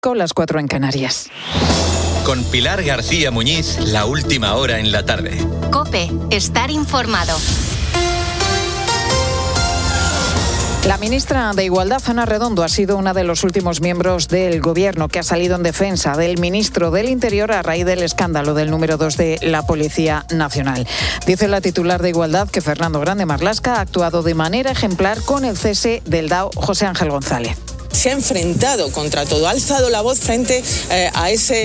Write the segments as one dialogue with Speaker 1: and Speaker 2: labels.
Speaker 1: Con las 4 en Canarias.
Speaker 2: Con Pilar García Muñiz, la última hora en la tarde.
Speaker 3: COPE, estar informado.
Speaker 1: La ministra de Igualdad, Ana Redondo, ha sido una de los últimos miembros del Gobierno que ha salido en defensa del ministro del Interior a raíz del escándalo del número 2 de la Policía Nacional. Dice la titular de Igualdad que Fernando Grande Marlaska ha actuado de manera ejemplar con el cese del DAO José Ángel González.
Speaker 4: Se ha enfrentado contra todo, ha alzado la voz frente a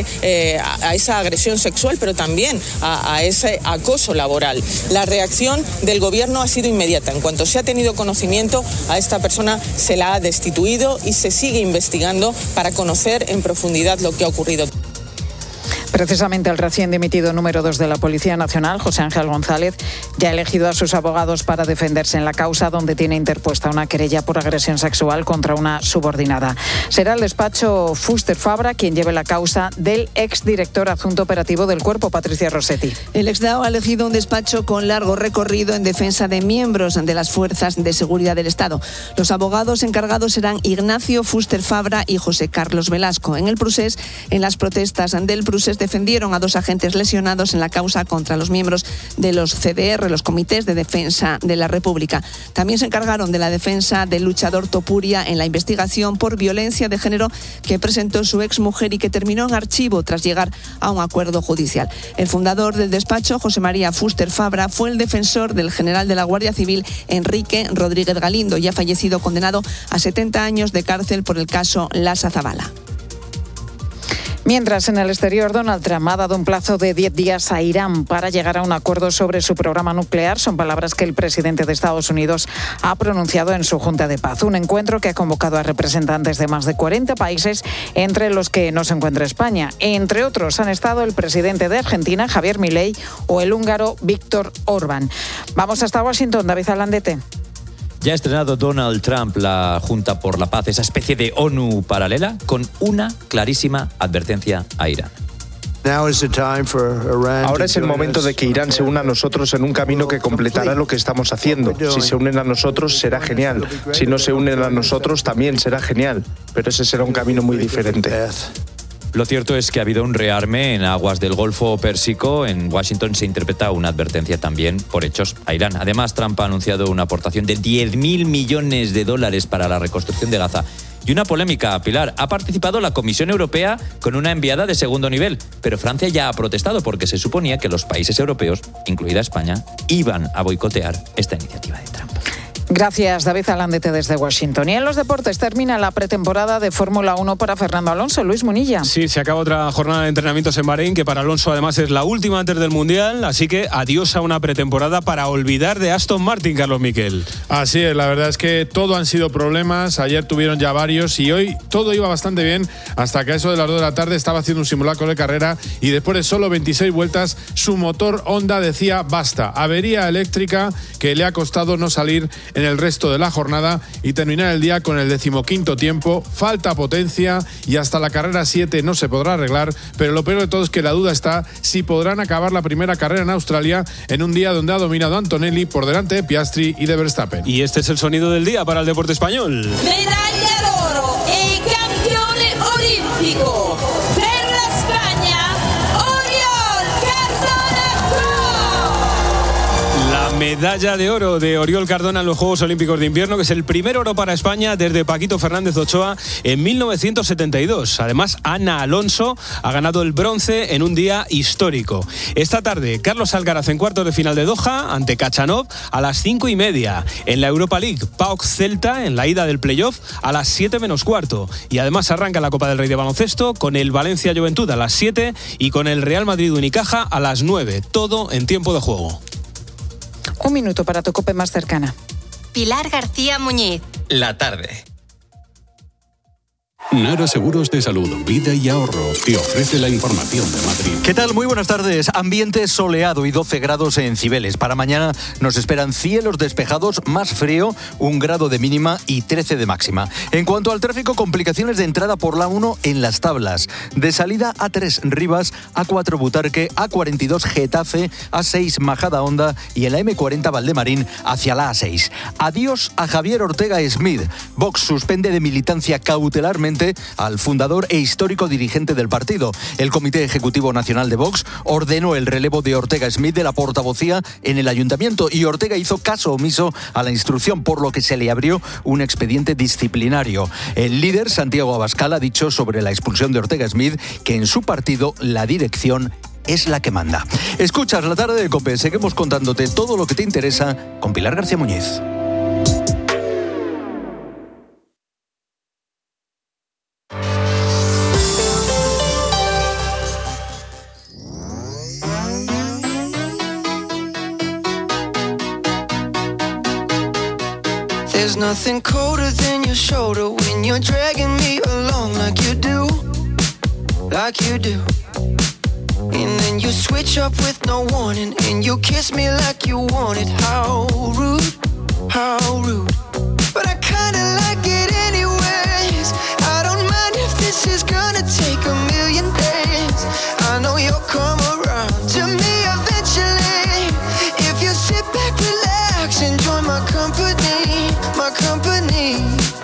Speaker 4: esa agresión sexual, pero también a ese acoso laboral. La reacción del Gobierno ha sido inmediata. En cuanto se ha tenido conocimiento, a esta persona se la ha destituido y se sigue investigando para conocer en profundidad lo que ha ocurrido.
Speaker 1: Precisamente el recién dimitido número 2 de la Policía Nacional, José Ángel González, ya ha elegido a sus abogados para defenderse en la causa donde tiene interpuesta una querella por agresión sexual contra una subordinada. Será el despacho Fuster Fabra quien lleve la causa del exdirector adjunto operativo del Cuerpo, Patricia Rossetti.
Speaker 5: El exDAO ha elegido un despacho con largo recorrido en defensa de miembros de las fuerzas de seguridad del Estado. Los abogados encargados serán Ignacio Fuster Fabra y José Carlos Velasco. En el procés, en las protestas del procés defendieron a 2 agentes lesionados en la causa contra los miembros de los CDR, los Comités de Defensa de la República. También se encargaron de la defensa del luchador Topuria en la investigación por violencia de género que presentó su exmujer y que terminó en archivo tras llegar a un acuerdo judicial. El fundador del despacho, José María Fuster Fabra, fue el defensor del general de la Guardia Civil, Enrique Rodríguez Galindo, ya fallecido, condenado a 70 años de cárcel por el caso Lasa Zabala.
Speaker 1: Mientras, en el exterior, Donald Trump ha dado un plazo de 10 días a Irán para llegar a un acuerdo sobre su programa nuclear. Son palabras que el presidente de Estados Unidos ha pronunciado en su Junta de Paz. Un encuentro que ha convocado a representantes de más de 40 países, entre los que no se encuentra España. Entre otros han estado el presidente de Argentina, Javier Milei, o el húngaro Viktor Orbán. Vamos hasta Washington, David Alandete.
Speaker 6: Ya ha estrenado Donald Trump la Junta por la Paz, esa especie de ONU paralela, con una clarísima advertencia a Irán.
Speaker 7: Ahora es el momento de que Irán se una a nosotros en un camino que completará lo que estamos haciendo. Si se unen a nosotros, será genial. Si no se unen a nosotros, también será genial. Pero ese será un camino muy diferente.
Speaker 6: Lo cierto es que ha habido un rearme en aguas del Golfo Pérsico. En Washington se interpreta una advertencia también por hechos a Irán. Además, Trump ha anunciado una aportación de $10.000 millones para la reconstrucción de Gaza. Y una polémica, Pilar. Ha participado la Comisión Europea con una enviada de segundo nivel, pero Francia ya ha protestado porque se suponía que los países europeos, incluida España, iban a boicotear esta iniciativa de Trump.
Speaker 1: Gracias, David Alandete, desde Washington. Y en los deportes termina la pretemporada de Fórmula 1 para Fernando Alonso. Luis Munilla.
Speaker 8: Sí, se acaba otra jornada de entrenamientos en Bahrein, que para Alonso además es la última antes del Mundial, así que adiós a una pretemporada para olvidar de Aston Martin, Carlos Miquel.
Speaker 9: Así es, la verdad es que todo han sido problemas, ayer tuvieron ya varios y hoy todo iba bastante bien hasta que a eso de las 2 de la tarde estaba haciendo un simulacro de carrera y después de solo 26 vueltas su motor Honda decía basta, avería eléctrica que le ha costado no salir en el resto de la jornada y terminar el día con el 15º tiempo. Falta potencia y hasta la carrera 7 no se podrá arreglar, pero lo peor de todo es que la duda está si podrán acabar la primera carrera en Australia en un día donde ha dominado Antonelli por delante de Piastri y de Verstappen.
Speaker 8: Y este es el sonido del día para el deporte español.
Speaker 10: Medalla de oro y campeón olímpico per la España, Oriol Cardona.
Speaker 8: La medalla de oro de Oriol Cardona en los Juegos Olímpicos de Invierno, que es el primer oro para España desde Paquito Fernández Ochoa en 1972. Además, Ana Alonso ha ganado el bronce en un día histórico. Esta tarde, Carlos Alcaraz en cuartos de final de Doha ante Khachanov a las 5:30. En la Europa League, PAOK Celta en la ida del playoff a las 7 menos cuarto. Y además arranca la Copa del Rey de baloncesto con el Valencia Juventud a las 7 y con el Real Madrid Unicaja a las 9. Todo en tiempo de juego.
Speaker 1: Un minuto para tu COPE más cercana.
Speaker 3: Pilar García Muñiz.
Speaker 2: La tarde.
Speaker 11: Nara Seguros de Salud, Vida y Ahorro te ofrece la información de Madrid.
Speaker 12: ¿Qué tal? Muy buenas tardes. Ambiente soleado y 12 grados en Cibeles. Para mañana nos esperan cielos despejados, más frío, 1 grado de mínima y 13 de máxima. En cuanto al tráfico, complicaciones de entrada por la 1 en Las Tablas. De salida A3 Rivas, A4 Butarque, A42 Getafe, A6 Majadahonda y en la M40 Valdemarín hacia la A6. Adiós a Javier Ortega Smith. Vox suspende de militancia cautelarmente presidente al fundador e histórico dirigente del partido. El Comité Ejecutivo Nacional de Vox ordenó el relevo de Ortega Smith de la portavocía en el ayuntamiento y Ortega hizo caso omiso a la instrucción, por lo que se le abrió un expediente disciplinario. El líder, Santiago Abascal, ha dicho sobre la expulsión de Ortega Smith que en su partido la dirección es la que manda. Escuchas La Tarde de COPE. Seguimos contándote todo lo que te interesa con Pilar García Muñiz.
Speaker 13: There's nothing colder than your shoulder when you're dragging me along like you do. And then you switch up with no warning and you kiss me like you want it. How rude, but I kinda like it anyways. I don't mind if this is gonna take a million days. I know you'll come around to me eventually. If you sit back, relax, enjoy my company, my company.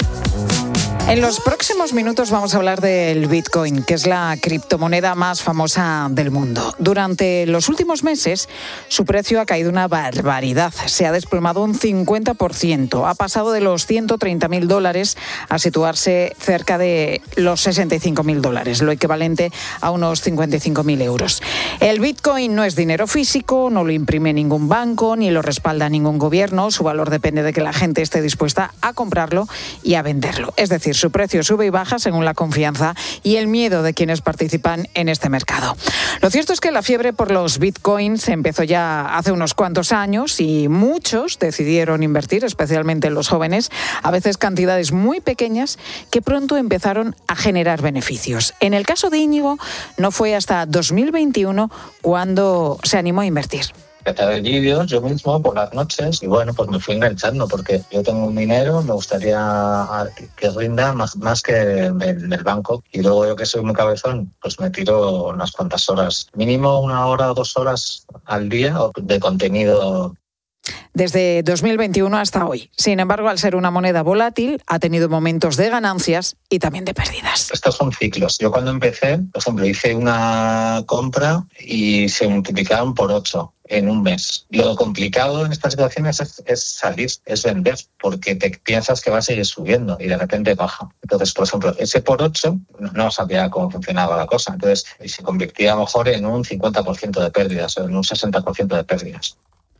Speaker 1: En los próximos minutos vamos a hablar del Bitcoin, que es la criptomoneda más famosa del mundo. Durante los últimos meses, su precio ha caído una barbaridad. Se ha desplomado un 50%. Ha pasado de los $130.000 a situarse cerca de los $65.000, lo equivalente a unos 55.000 euros. El Bitcoin no es dinero físico, no lo imprime ningún banco, ni lo respalda ningún gobierno. Su valor depende de que la gente esté dispuesta a comprarlo y a venderlo. Es decir, su precio sube y baja según la confianza y el miedo de quienes participan en este mercado. Lo cierto es que la fiebre por los bitcoins empezó ya hace unos cuantos años y muchos decidieron invertir, especialmente los jóvenes, a veces cantidades muy pequeñas que pronto empezaron a generar beneficios. En el caso de Íñigo, no fue hasta 2021 cuando se animó a invertir.
Speaker 14: Empecé a ver vídeos yo mismo por las noches y bueno, pues me fui enganchando porque yo tengo un dinero, me gustaría que rinda más que en el banco y luego yo que soy muy cabezón, pues me tiro unas cuantas horas, mínimo 1 hora o 2 horas al día de contenido.
Speaker 1: Desde 2021 hasta hoy. Sin embargo, al ser una moneda volátil, ha tenido momentos de ganancias y también de pérdidas.
Speaker 14: Estos son ciclos. Yo cuando empecé, por ejemplo, hice una compra y se multiplicaron por 8 en un mes. Lo complicado en estas situaciones es salir, es vender, porque te piensas que va a seguir subiendo y de repente baja. Entonces, por ejemplo, ese por 8 no sabía cómo funcionaba la cosa. Entonces, se convertía a lo mejor en un 50% de pérdidas o en un 60% de pérdidas.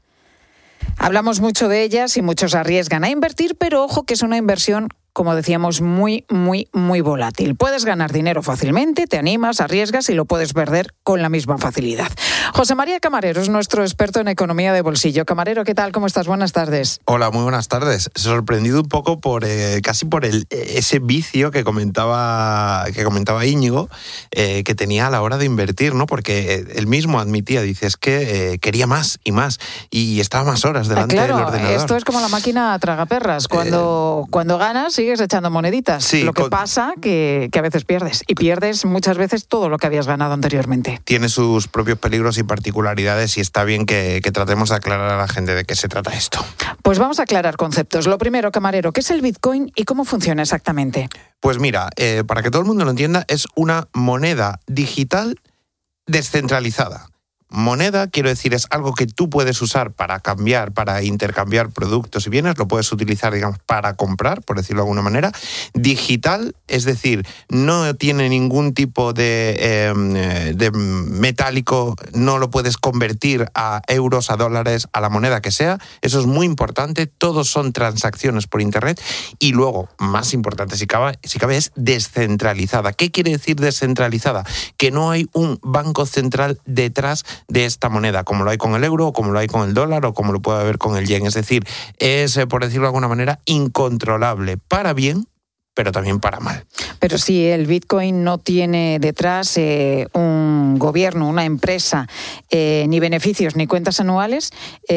Speaker 1: Hablamos mucho de ellas y muchos arriesgan a invertir, pero ojo que es una inversión, como decíamos, muy volátil. Puedes ganar dinero fácilmente, te animas, arriesgas y lo puedes perder con la misma facilidad. José María Camarero es nuestro experto en economía de bolsillo. Camarero, ¿qué tal? ¿Cómo estás? Buenas tardes.
Speaker 15: Hola, muy buenas tardes. Sorprendido un poco por casi por ese vicio que comentaba Íñigo, que tenía a la hora de invertir, ¿no? Porque él mismo admitía, dice, es que quería más y estaba más horas delante del ordenador.
Speaker 1: Esto es como la máquina tragaperras. Cuando ganas, sigues echando moneditas. Sí, lo que pasa que a veces pierdes. Y pierdes muchas veces todo lo que habías ganado anteriormente.
Speaker 15: Tiene sus propios peligros y particularidades y está bien que tratemos de aclarar a la gente de qué se trata esto.
Speaker 1: Pues vamos a aclarar conceptos. Lo primero, Camarero, ¿qué es el Bitcoin y cómo funciona exactamente?
Speaker 15: Pues mira, para que todo el mundo lo entienda, es una moneda digital descentralizada. Moneda, quiero decir, es algo que tú puedes usar para cambiar, para intercambiar productos y bienes, lo puedes utilizar, digamos, para comprar, por decirlo de alguna manera. Digital, es decir, no tiene ningún tipo de metálico, no lo puedes convertir a euros, a dólares, a la moneda que sea. Eso es muy importante, todos son transacciones por internet. Y luego, más importante si cabe, es descentralizada. ¿Qué quiere decir descentralizada? Que no hay un banco central detrás de esta moneda, como lo hay con el euro, o como lo hay con el dólar, o como lo puede haber con el yen. Es decir, es, por decirlo de alguna manera, incontrolable para bien, pero también para mal.
Speaker 1: Pero si el Bitcoin no tiene detrás un gobierno, una empresa, ni beneficios, ni cuentas anuales,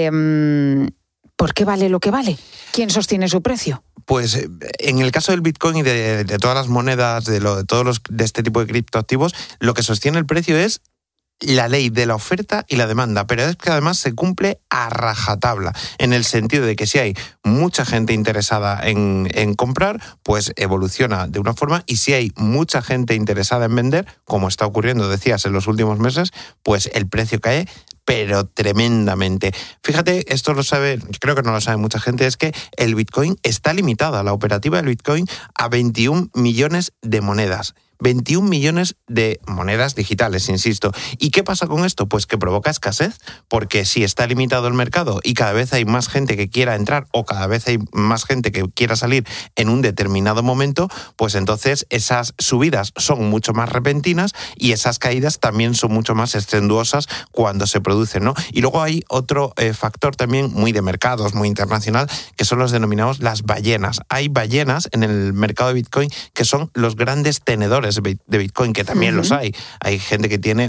Speaker 1: ¿por qué vale lo que vale? ¿Quién sostiene su precio?
Speaker 15: Pues en el caso del Bitcoin y de todas las monedas, de este tipo de criptoactivos, lo que sostiene el precio es la ley de la oferta y la demanda, pero es que además se cumple a rajatabla, en el sentido de que si hay mucha gente interesada en comprar, pues evoluciona de una forma, y si hay mucha gente interesada en vender, como está ocurriendo, decías, en los últimos meses, pues el precio cae, pero tremendamente. Fíjate, esto lo sabe, creo que no lo sabe mucha gente, es que el Bitcoin está limitada, la operativa del Bitcoin, a 21 millones de monedas. 21 millones de monedas digitales, insisto. ¿Y qué pasa con esto? Pues que provoca escasez, porque si está limitado el mercado y cada vez hay más gente que quiera entrar o cada vez hay más gente que quiera salir en un determinado momento, pues entonces esas subidas son mucho más repentinas y esas caídas también son mucho más estenduosas cuando se producen, ¿no? Y luego hay otro factor también muy de mercados, muy internacional, que son los denominados las ballenas. Hay ballenas en el mercado de Bitcoin que son los grandes tenedores de Bitcoin, que también los hay. Hay gente que tiene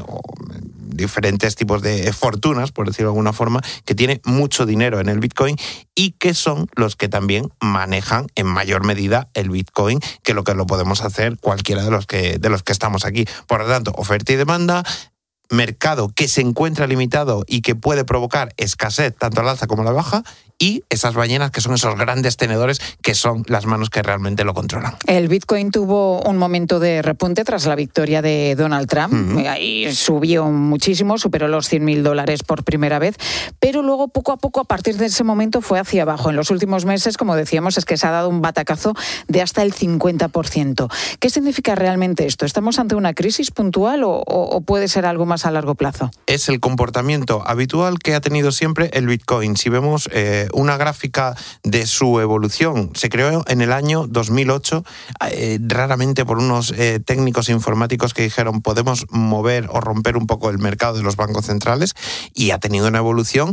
Speaker 15: diferentes tipos de fortunas, por decirlo de alguna forma, que tiene mucho dinero en el Bitcoin y que son los que también manejan en mayor medida el Bitcoin que lo podemos hacer cualquiera de los que estamos aquí. Por lo tanto, oferta y demanda, mercado que se encuentra limitado y que puede provocar escasez tanto al alza como a la baja, y esas ballenas que son esos grandes tenedores que son las manos que realmente lo controlan.
Speaker 1: El Bitcoin tuvo un momento de repunte tras la victoria de Donald Trump. Ahí subió muchísimo, superó los $100.000 por primera vez, pero luego poco a poco, a partir de ese momento, fue hacia abajo. En los últimos meses, como decíamos, es que se ha dado un batacazo de hasta el 50%. ¿Qué significa realmente esto? ¿Estamos ante una crisis puntual o puede ser algo más a largo plazo?
Speaker 15: Es el comportamiento habitual que ha tenido siempre el Bitcoin. Si vemos una gráfica de su evolución, se creó en el año 2008, raramente por unos técnicos informáticos que dijeron podemos mover o romper un poco el mercado de los bancos centrales, y ha tenido una evolución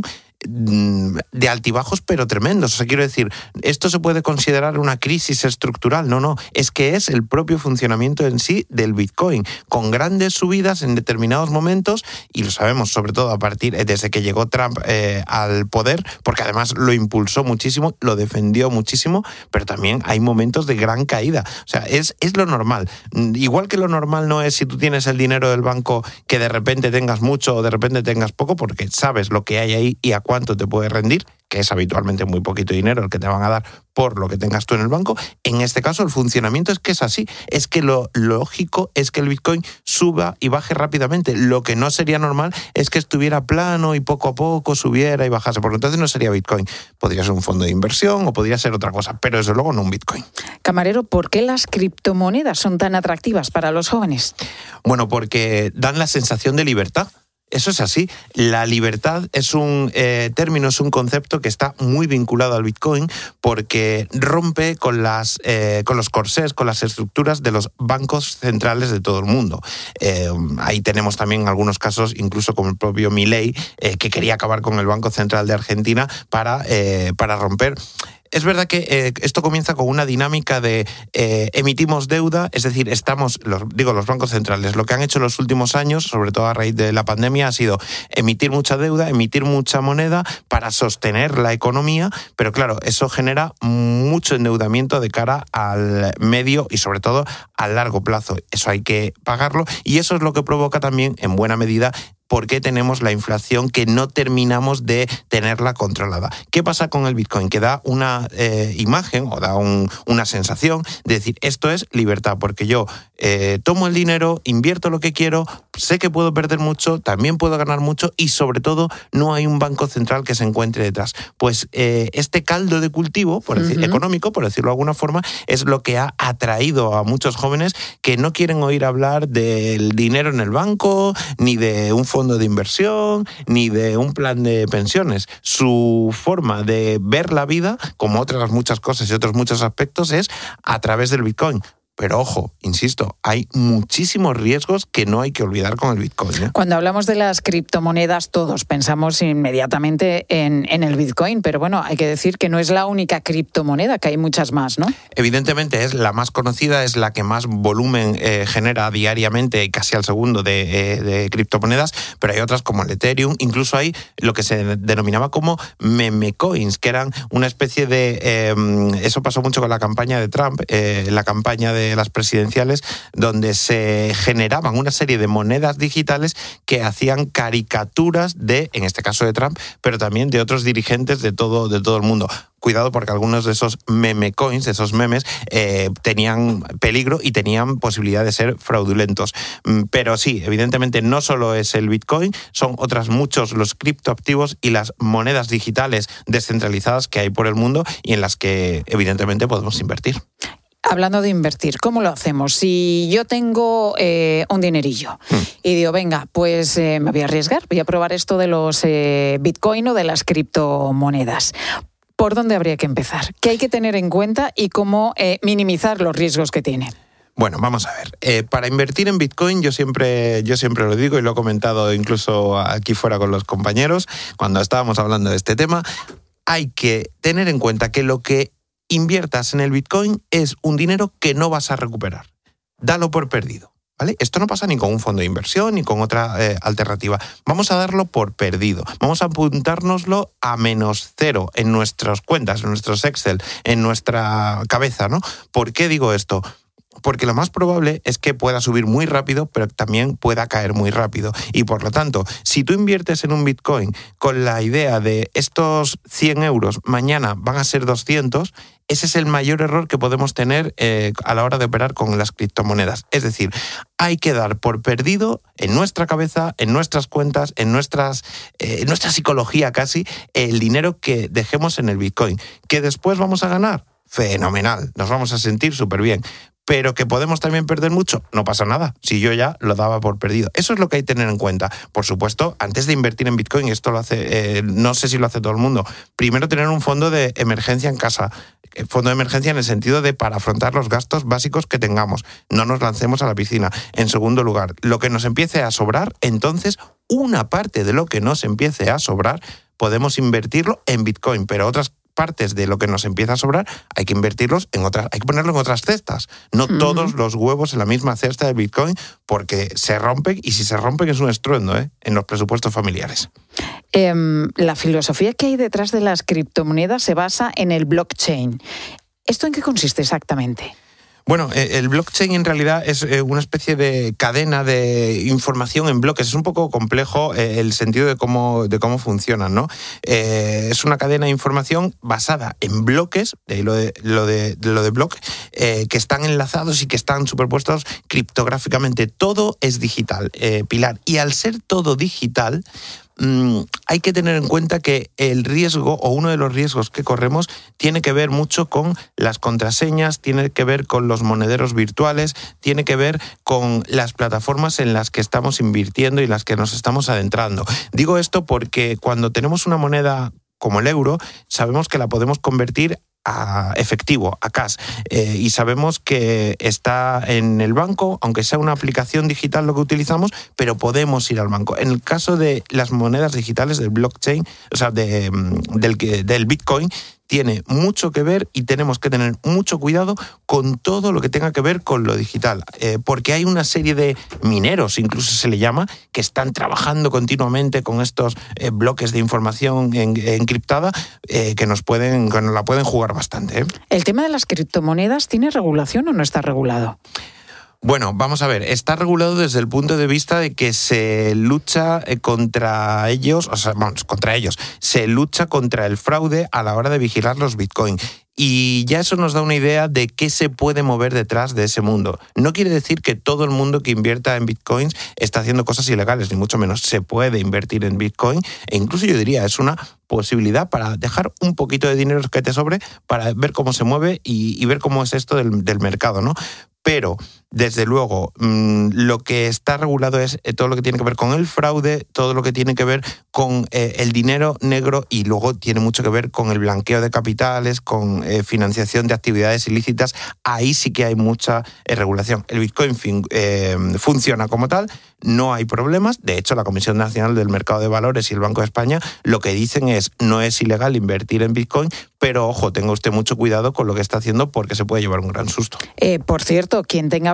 Speaker 15: de altibajos pero tremendos. O sea, quiero decir, esto se puede considerar una crisis estructural. No, es que es el propio funcionamiento en sí del Bitcoin, con grandes subidas en determinados momentos, y lo sabemos sobre todo a partir desde que llegó Trump al poder, porque además lo impulsó muchísimo, lo defendió muchísimo, pero también hay momentos de gran caída. O sea, es lo normal. Igual que lo normal no es si tú tienes el dinero del banco que de repente tengas mucho o de repente tengas poco, porque sabes lo que hay ahí y a cuánto te puede rendir, que es habitualmente muy poquito dinero el que te van a dar por lo que tengas tú en el banco. En este caso el funcionamiento es que es así, es que lo lógico es que el Bitcoin suba y baje rápidamente. Lo que no sería normal es que estuviera plano y poco a poco subiera y bajase, porque entonces no sería Bitcoin. Podría ser un fondo de inversión o podría ser otra cosa, pero desde luego no un Bitcoin.
Speaker 1: Camarero, ¿por qué las criptomonedas son tan atractivas para los jóvenes?
Speaker 15: Bueno, porque dan la sensación de libertad. Eso es así. La libertad es un término, es un concepto que está muy vinculado al Bitcoin, porque rompe con los corsés, con las estructuras de los bancos centrales de todo el mundo. Ahí tenemos también algunos casos, incluso como el propio Milei, que quería acabar con el Banco Central de Argentina para romper. Es verdad que esto comienza con una dinámica de emitimos deuda, es decir, los bancos centrales, lo que han hecho en los últimos años, sobre todo a raíz de la pandemia, ha sido emitir mucha deuda, emitir mucha moneda para sostener la economía, pero claro, eso genera mucho endeudamiento de cara al medio y sobre todo al largo plazo. Eso hay que pagarlo, y eso es lo que provoca también, en buena medida, por qué tenemos la inflación, que no terminamos de tenerla controlada. ¿Qué pasa con el Bitcoin? Que da una imagen o da una sensación de decir, esto es libertad, porque yo tomo el dinero, invierto lo que quiero, sé que puedo perder mucho, también puedo ganar mucho, y sobre todo no hay un banco central que se encuentre detrás. Pues este caldo de cultivo, por decir, económico, por decirlo de alguna forma, es lo que ha atraído a muchos jóvenes que no quieren oír hablar del dinero en el banco, ni de un fondo de inversión, ni de un plan de pensiones. Su forma de ver la vida, como otras muchas cosas y otros muchos aspectos, es a través del Bitcoin. Pero ojo, insisto, hay muchísimos riesgos que no hay que olvidar con el Bitcoin, ¿eh?
Speaker 1: Cuando hablamos de las criptomonedas, todos pensamos inmediatamente en el Bitcoin, pero bueno, hay que decir que no es la única criptomoneda, que hay muchas más, ¿no?
Speaker 15: Evidentemente es la más conocida, es la que más volumen genera diariamente, casi al segundo, de criptomonedas, pero hay otras como el Ethereum, incluso hay lo que se denominaba como meme coins, que eran una especie de... eso pasó mucho con la campaña de Trump, la campaña de de las presidenciales, donde se generaban una serie de monedas digitales que hacían caricaturas de, en este caso de Trump, pero también de otros dirigentes de todo el mundo. Cuidado, porque algunos de esos meme coins, de esos memes, tenían peligro y tenían posibilidad de ser fraudulentos. Pero sí, evidentemente no solo es el Bitcoin, son otras muchos los criptoactivos y las monedas digitales descentralizadas que hay por el mundo y en las que evidentemente podemos invertir.
Speaker 1: Hablando de invertir, ¿cómo lo hacemos? Si yo tengo un dinerillo y digo, venga, pues me voy a arriesgar, voy a probar esto de los Bitcoin o de las criptomonedas. ¿Por dónde habría que empezar? ¿Qué hay que tener en cuenta y cómo minimizar los riesgos que tiene?
Speaker 15: Bueno, vamos a ver. Para invertir en Bitcoin, yo siempre lo digo y lo he comentado incluso aquí fuera con los compañeros, cuando estábamos hablando de este tema, hay que tener en cuenta que lo que inviertas en el Bitcoin es un dinero que no vas a recuperar. Dalo por perdido. ¿Vale? Esto no pasa ni con un fondo de inversión ni con otra alternativa. Vamos a darlo por perdido. Vamos a apuntárnoslo a -0 en nuestras cuentas, en nuestros Excel, en nuestra cabeza, ¿no? ¿Por qué digo esto? Porque lo más probable es que pueda subir muy rápido, pero también pueda caer muy rápido. Y por lo tanto, si tú inviertes en un Bitcoin con la idea de estos 100 euros mañana van a ser 200, ese es el mayor error que podemos tener a la hora de operar con las criptomonedas. Es decir, hay que dar por perdido en nuestra cabeza, en nuestras cuentas, en nuestra psicología casi, el dinero que dejemos en el Bitcoin. ¿Que después vamos a ganar? Fenomenal, nos vamos a sentir súper bien. Pero que podemos también perder mucho, no pasa nada, si yo ya lo daba por perdido. Eso es lo que hay que tener en cuenta. Por supuesto, antes de invertir en Bitcoin, esto lo hace, no sé si lo hace todo el mundo, primero tener un fondo de emergencia en casa. Fondo de emergencia en el sentido de para afrontar los gastos básicos que tengamos. No nos lancemos a la piscina. En segundo lugar, lo que nos empiece a sobrar, entonces una parte de lo que nos empiece a sobrar podemos invertirlo en Bitcoin, pero otras partes de lo que nos empieza a sobrar hay que invertirlos en otras, hay que ponerlo en otras cestas. No todos los huevos en la misma cesta de Bitcoin, porque se rompen, y si se rompen es un estruendo en los presupuestos familiares.
Speaker 1: La filosofía que hay detrás de las criptomonedas se basa en el blockchain. ¿Esto en qué consiste exactamente?
Speaker 15: Bueno, el blockchain en realidad es una especie de cadena de información en bloques. Es un poco complejo el sentido de cómo funcionan, ¿no? Es una cadena de información basada en bloques, de ahí lo de block, que están enlazados y que están superpuestos criptográficamente. Todo es digital, Pilar. Y al ser todo digital, hay que tener en cuenta que el riesgo, o uno de los riesgos que corremos, tiene que ver mucho con las contraseñas, tiene que ver con los monederos virtuales, tiene que ver con las plataformas en las que estamos invirtiendo y las que nos estamos adentrando. Digo esto porque cuando tenemos una moneda como el euro, sabemos que la podemos convertir a efectivo, a cash, y sabemos que está en el banco, aunque sea una aplicación digital lo que utilizamos, pero podemos ir al banco. En el caso de las monedas digitales del blockchain, o sea, del Bitcoin, tiene mucho que ver y tenemos que tener mucho cuidado con todo lo que tenga que ver con lo digital, porque hay una serie de mineros, incluso se le llama, que están trabajando continuamente con estos bloques de información encriptada que nos la pueden jugar bastante.
Speaker 1: ¿El tema de las criptomonedas tiene regulación o no está regulado?
Speaker 15: Bueno, vamos a ver, está regulado desde el punto de vista de que se lucha contra ellos, se lucha contra el fraude a la hora de vigilar los Bitcoin. Y ya eso nos da una idea de qué se puede mover detrás de ese mundo. No quiere decir que todo el mundo que invierta en Bitcoins está haciendo cosas ilegales, ni mucho menos. Se puede invertir en Bitcoin e incluso yo diría, es una posibilidad para dejar un poquito de dinero que te sobre para ver cómo se mueve y ver cómo es esto del mercado, ¿no? Pero, desde luego, lo que está regulado es todo lo que tiene que ver con el fraude, todo lo que tiene que ver con el dinero negro y luego tiene mucho que ver con el blanqueo de capitales, con financiación de actividades ilícitas. Ahí sí que hay mucha regulación. El Bitcoin funciona como tal, no hay problemas. De hecho, la Comisión Nacional del Mercado de Valores y el Banco de España lo que dicen es no es ilegal invertir en Bitcoin, pero ojo, tenga usted mucho cuidado con lo que está haciendo porque se puede llevar un gran susto.
Speaker 1: Por cierto, quien tenga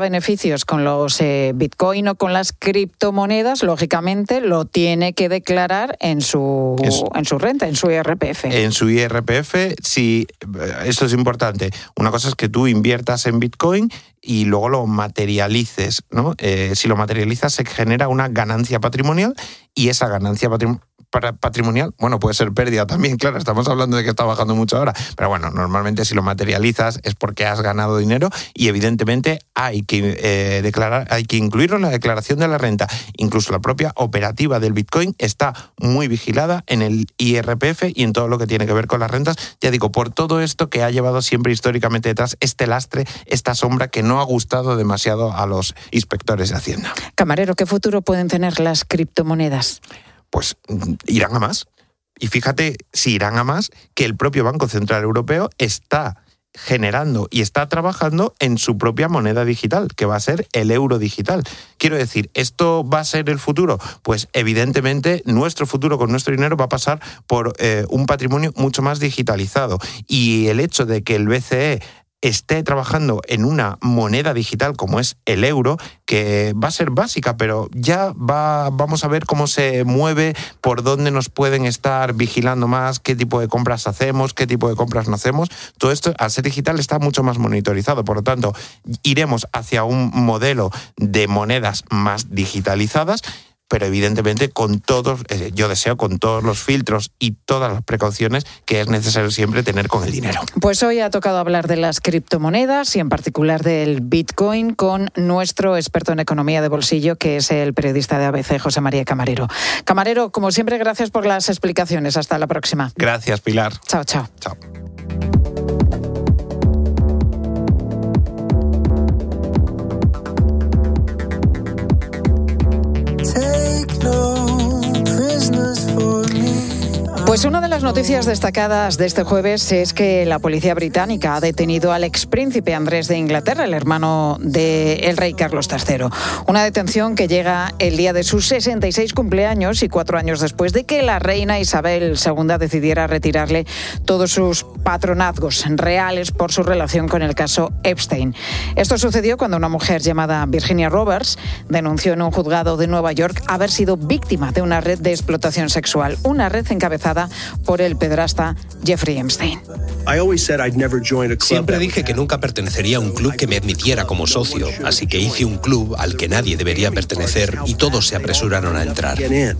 Speaker 1: beneficios con los Bitcoin o con las criptomonedas, lógicamente lo tiene que declarar en su renta, en su IRPF.
Speaker 15: En su IRPF, sí, esto es importante. Una cosa es que tú inviertas en Bitcoin y luego lo materialices, ¿no? Si lo materializas se genera una ganancia patrimonial y esa ganancia patrimonial, bueno, puede ser pérdida también, claro, estamos hablando de que está bajando mucho ahora, pero bueno, normalmente si lo materializas es porque has ganado dinero y evidentemente hay que declarar, hay que incluirlo en la declaración de la renta. Incluso la propia operativa del Bitcoin está muy vigilada en el IRPF y en todo lo que tiene que ver con las rentas, ya digo, por todo esto que ha llevado siempre históricamente detrás este lastre, esta sombra que no ha gustado demasiado a los inspectores de Hacienda.
Speaker 1: Camarero, ¿qué futuro pueden tener las criptomonedas?
Speaker 15: Pues irán a más. Y fíjate si irán a más que el propio Banco Central Europeo está generando y está trabajando en su propia moneda digital, que va a ser el euro digital. Quiero decir, ¿esto va a ser el futuro? Pues evidentemente nuestro futuro con nuestro dinero va a pasar por un patrimonio mucho más digitalizado. Y el hecho de que el BCE esté trabajando en una moneda digital como es el euro, que va a ser básica, pero ya vamos a ver cómo se mueve, por dónde nos pueden estar vigilando más, qué tipo de compras hacemos, qué tipo de compras no hacemos. Todo esto, al ser digital, está mucho más monitorizado. Por lo tanto, iremos hacia un modelo de monedas más digitalizadas, pero evidentemente con todos, yo deseo con todos los filtros y todas las precauciones que es necesario siempre tener con el dinero.
Speaker 1: Pues hoy ha tocado hablar de las criptomonedas y en particular del Bitcoin con nuestro experto en economía de bolsillo, que es el periodista de ABC, José María Camarero. Camarero, como siempre, gracias por las explicaciones. Hasta la próxima.
Speaker 15: Gracias, Pilar.
Speaker 1: Chao, chao.
Speaker 15: Chao.
Speaker 1: Pues una de las noticias destacadas de este jueves es que la policía británica ha detenido al expríncipe Andrés de Inglaterra, el hermano del rey Carlos III. Una detención que llega el día de sus 66 cumpleaños y 4 años después de que la reina Isabel II decidiera retirarle todos sus patronazgos reales por su relación con el caso Epstein. Esto sucedió cuando una mujer llamada Virginia Roberts denunció en un juzgado de Nueva York haber sido víctima de una red de explotación sexual, una red encabezada por el pederasta Jeffrey Epstein.
Speaker 16: Siempre dije que nunca pertenecería a un club que me admitiera como socio, así que hice un club al que nadie debería pertenecer y todos se apresuraron a entrar.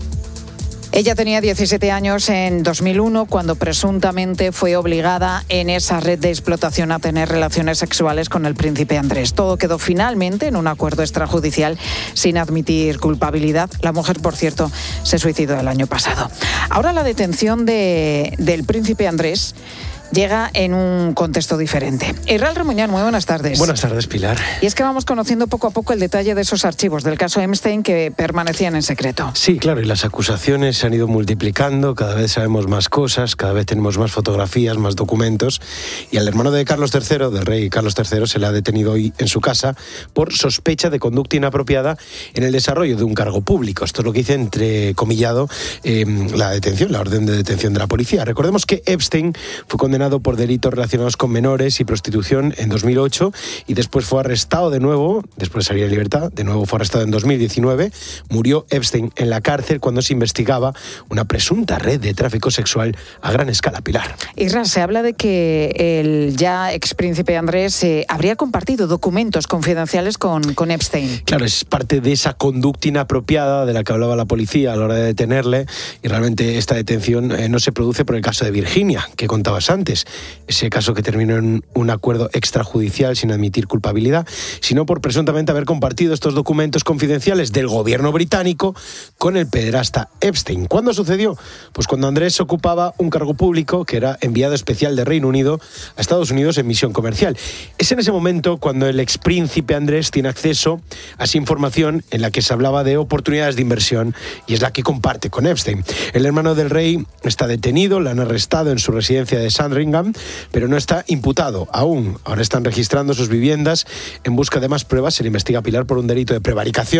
Speaker 1: Ella tenía 17 años en 2001 cuando presuntamente fue obligada en esa red de explotación a tener relaciones sexuales con el príncipe Andrés. Todo quedó finalmente en un acuerdo extrajudicial sin admitir culpabilidad. La mujer, por cierto, se suicidó el año pasado. Ahora la detención del príncipe Andrés llega en un contexto diferente. Israel Remuñán, muy buenas tardes.
Speaker 17: Buenas tardes, Pilar.
Speaker 1: Y es que vamos conociendo poco a poco el detalle de esos archivos del caso Epstein que permanecían en secreto.
Speaker 17: Sí, claro, y las acusaciones se han ido multiplicando, cada vez sabemos más cosas, cada vez tenemos más fotografías, más documentos, y al hermano de Carlos III, del rey Carlos III, se le ha detenido hoy en su casa por sospecha de conducta inapropiada en el desarrollo de un cargo público. Esto es lo que dice entrecomillado la detención, la orden de detención de la policía. Recordemos que Epstein fue condenado por delitos relacionados con menores y prostitución en 2008 y después fue arrestado de nuevo, después de salir en libertad, de nuevo fue arrestado en 2019. Murió Epstein en la cárcel cuando se investigaba una presunta red de tráfico sexual a gran escala, Pilar.
Speaker 1: Isra, se habla de que el ya expríncipe Andrés habría compartido documentos confidenciales con Epstein.
Speaker 17: Claro, es parte de esa conducta inapropiada de la que hablaba la policía a la hora de detenerle, y realmente esta detención no se produce por el caso de Virginia, que contabas antes. Ese caso que terminó en un acuerdo extrajudicial sin admitir culpabilidad, sino por presuntamente haber compartido estos documentos confidenciales del gobierno británico con el pederasta Epstein. ¿Cuándo sucedió? Pues cuando Andrés ocupaba un cargo público, que era enviado especial de Reino Unido a Estados Unidos en misión comercial. Es en ese momento cuando el expríncipe Andrés tiene acceso a esa información en la que se hablaba de oportunidades de inversión y es la que comparte con Epstein. El hermano del rey está detenido, lo han arrestado en su residencia de Sandringham, pero no está imputado aún. Ahora están registrando sus viviendas en busca de más pruebas. Se le investiga a Pilar por un delito de prevaricación,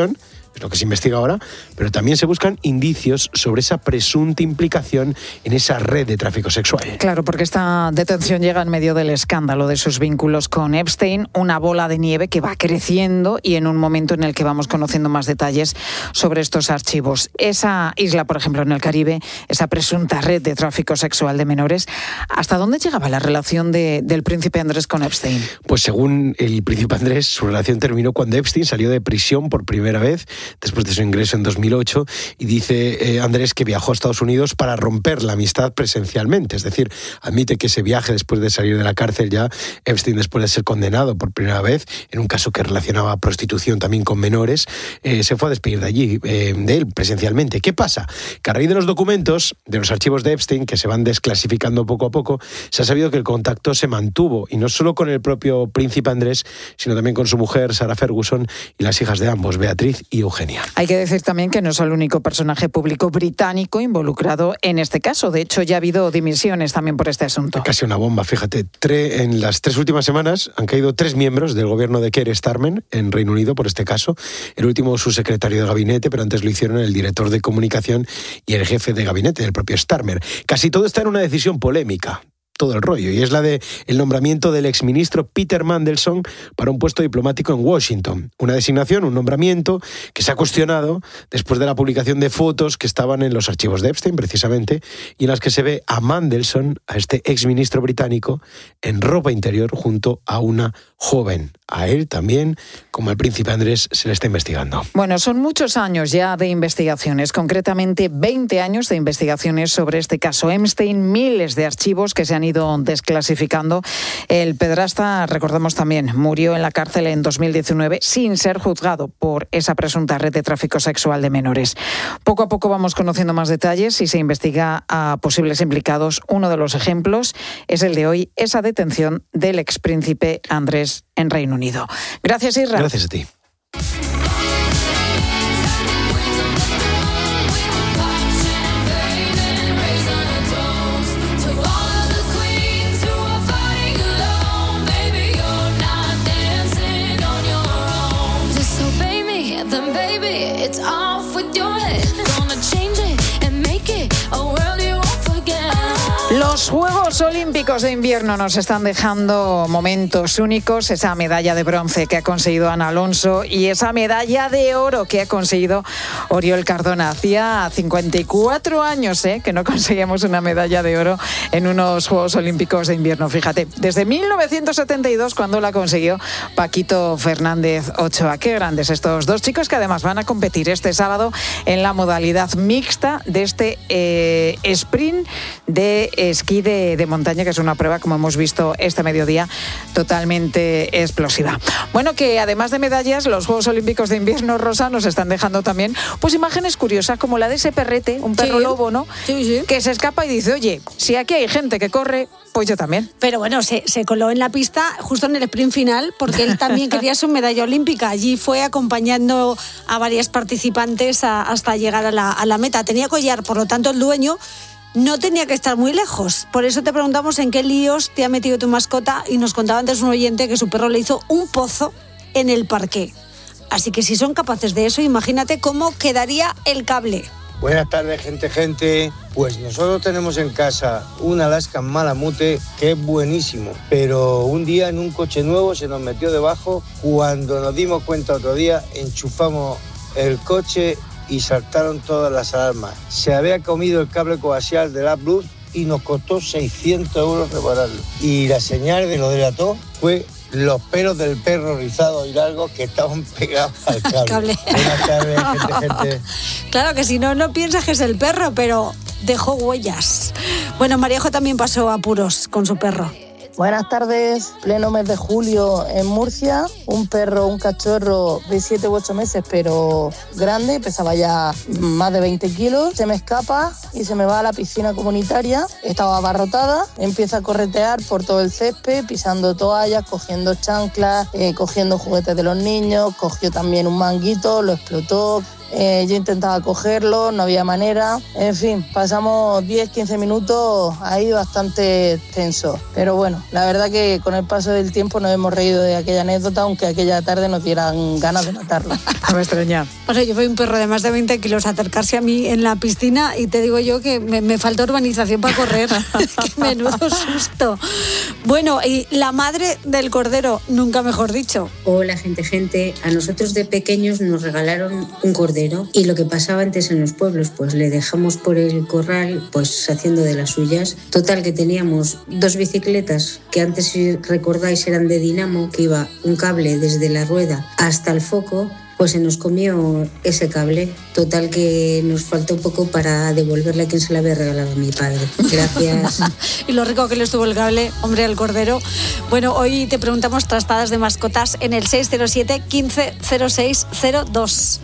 Speaker 17: es lo que se investiga ahora, pero también se buscan indicios sobre esa presunta implicación en esa red de tráfico sexual.
Speaker 1: Claro, porque esta detención llega en medio del escándalo de sus vínculos con Epstein, una bola de nieve que va creciendo y en un momento en el que vamos conociendo más detalles sobre estos archivos. Esa isla, por ejemplo, en el Caribe, esa presunta red de tráfico sexual de menores, ¿hasta dónde llegaba la relación del príncipe Andrés con Epstein?
Speaker 17: Pues según el príncipe Andrés, su relación terminó cuando Epstein salió de prisión por primera vez, después de su ingreso en 2008, y dice Andrés que viajó a Estados Unidos para romper la amistad presencialmente, es decir, admite que ese viaje después de salir de la cárcel ya, Epstein después de ser condenado por primera vez, en un caso que relacionaba prostitución también con menores, se fue a despedir de allí, de él presencialmente. ¿Qué pasa? Que a raíz de los documentos, de los archivos de Epstein, que se van desclasificando poco a poco, se ha sabido que el contacto se mantuvo, y no solo con el propio príncipe Andrés, sino también con su mujer, Sarah Ferguson, y las hijas de ambos, Beatriz y Eugenia.
Speaker 1: Hay que decir también que no es el único personaje público británico involucrado en este caso. De hecho, ya ha habido dimisiones también por este asunto.
Speaker 17: Casi una bomba, fíjate. En las 3 últimas semanas han caído 3 miembros del gobierno de Keir Starmer en Reino Unido por este caso. El último, su secretario de gabinete, pero antes lo hicieron el director de comunicación y el jefe de gabinete, el propio Starmer. Casi todo está en una decisión polémica. Todo el rollo, y es la de el nombramiento del exministro Peter Mandelson para un puesto diplomático en Washington. Una designación, un nombramiento que se ha cuestionado después de la publicación de fotos que estaban en los archivos de Epstein, precisamente, y en las que se ve a Mandelson, a este exministro británico, en ropa interior junto a una joven. A él también, como al príncipe Andrés, se le está investigando.
Speaker 1: Bueno, son muchos años ya de investigaciones, concretamente 20 años de investigaciones sobre este caso Epstein, miles de archivos que se han ido desclasificando. El pederasta, recordamos también, murió en la cárcel en 2019 sin ser juzgado por esa presunta red de tráfico sexual de menores. Poco a poco vamos conociendo más detalles y se investiga a posibles implicados. Uno de los ejemplos es el de hoy, esa detención del expríncipe Andrés en Reino Unido. Gracias, Isra.
Speaker 17: Gracias a ti.
Speaker 1: Los Juegos Olímpicos de Invierno nos están dejando momentos únicos, esa medalla de bronce que ha conseguido Ana Alonso y esa medalla de oro que ha conseguido Oriol Cardona. Hacía 54 años que no conseguíamos una medalla de oro en unos Juegos Olímpicos de Invierno. Fíjate, desde 1972 cuando la consiguió Paquito Fernández Ochoa. Qué grandes estos dos chicos que además van a competir este sábado en la modalidad mixta de este sprint de esquí de montaña, que es una prueba, como hemos visto este mediodía, totalmente explosiva. Bueno, que además de medallas, los Juegos Olímpicos de Invierno, Rosa, nos están dejando también pues imágenes curiosas, como la de ese perrete, un perro lobo, ¿no?
Speaker 18: Sí.
Speaker 1: Que se escapa y dice, oye, si aquí hay gente que corre, pues yo también.
Speaker 18: Pero bueno, se coló en la pista justo en el sprint final, porque él también quería su medalla olímpica. Allí fue acompañando a varias participantes hasta llegar a la meta. Tenía collar, por lo tanto el dueño no tenía que estar muy lejos. Por eso te preguntamos en qué líos te ha metido tu mascota, y nos contaba antes un oyente que su perro le hizo un pozo en el parqué. Así que si son capaces de eso, imagínate cómo quedaría el cable.
Speaker 19: Buenas tardes, gente. Pues nosotros tenemos en casa un Alaskan Malamute que es buenísimo, pero un día en un coche nuevo se nos metió debajo. Cuando nos dimos cuenta otro día, enchufamos el coche y saltaron todas las alarmas. Se había comido el cable coaxial de la Bluetooth y nos costó 600 euros repararlo. Y la señal que lo delató fue los pelos del perro rizados y largos que estaban pegados al cable. Buenas tardes, gente.
Speaker 18: Claro que si no piensas que es el perro, pero dejó huellas. Bueno, Maríajo también pasó apuros con su perro.
Speaker 20: Buenas tardes, pleno mes de julio en Murcia, un cachorro de 7 u 8 meses, pero grande, pesaba ya más de 20 kilos, se me escapa y se me va a la piscina comunitaria, estaba abarrotada, empieza a corretear por todo el césped, pisando toallas, cogiendo chanclas, cogiendo juguetes de los niños, cogió también un manguito, lo explotó. yo intentaba cogerlo, no había manera. En fin, pasamos 10-15 minutos ahí bastante tensos. Pero bueno, la verdad que con el paso del tiempo nos hemos reído de aquella anécdota, aunque aquella tarde nos dieran ganas de matarlo.
Speaker 1: No me extraña.
Speaker 18: O sea, yo veo un perro de más de 20 kilos acercarse a mí en la piscina y te digo yo que me falta urbanización para correr. Menudo susto. Bueno, y la madre del cordero, nunca mejor dicho.
Speaker 21: Hola, gente. A nosotros de pequeños nos regalaron un cordero y lo que pasaba antes en los pueblos, pues le dejamos por el corral, pues haciendo de las suyas. Total, que teníamos 2 bicicletas que antes, si recordáis, eran de dinamo, que iba un cable desde la rueda hasta el foco. Pues se nos comió ese cable. Total, que nos faltó un poco para devolverle a quien se le había regalado a mi padre. Gracias.
Speaker 18: Y lo rico que le estuvo el cable, hombre, al cordero. Bueno, hoy te preguntamos trastadas de mascotas en el 607 15 06 02.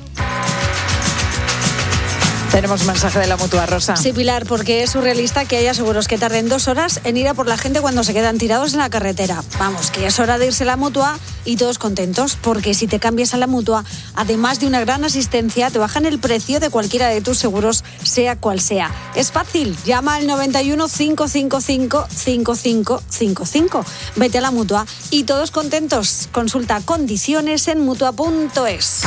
Speaker 1: Tenemos un mensaje de la Mutua, Rosa.
Speaker 18: Sí, Pilar, porque es surrealista que haya seguros que tarden 2 horas en ir a por la gente cuando se quedan tirados en la carretera. Vamos, que es hora de irse a la Mutua y todos contentos, porque si te cambias a la Mutua, además de una gran asistencia, te bajan el precio de cualquiera de tus seguros, sea cual sea. Es fácil, llama al 91 555 5555. Vete a la Mutua y todos contentos. Consulta condiciones en Mutua.es.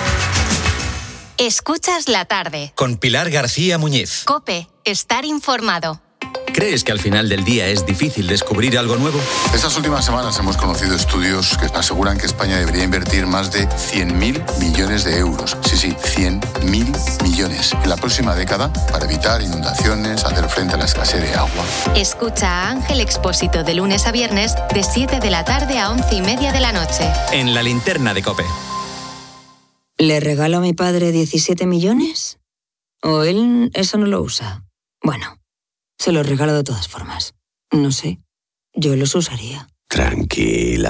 Speaker 3: Escuchas la tarde.
Speaker 2: Con Pilar García Muñiz.
Speaker 3: COPE. Estar informado.
Speaker 2: ¿Crees que al final del día es difícil descubrir algo nuevo?
Speaker 22: Estas últimas semanas hemos conocido estudios que aseguran que España debería invertir más de 100.000 millones de euros. Sí, 100.000 millones en la próxima década para evitar inundaciones, hacer frente a la escasez de agua.
Speaker 3: Escucha a Ángel Expósito de lunes a viernes de 7 de la tarde a 11:30 de la noche.
Speaker 2: En la linterna de COPE.
Speaker 23: ¿Le regalo a mi padre 17 millones? ¿O él eso no lo usa? Bueno, se los regalo de todas formas. No sé, yo los usaría.
Speaker 24: Tranquila.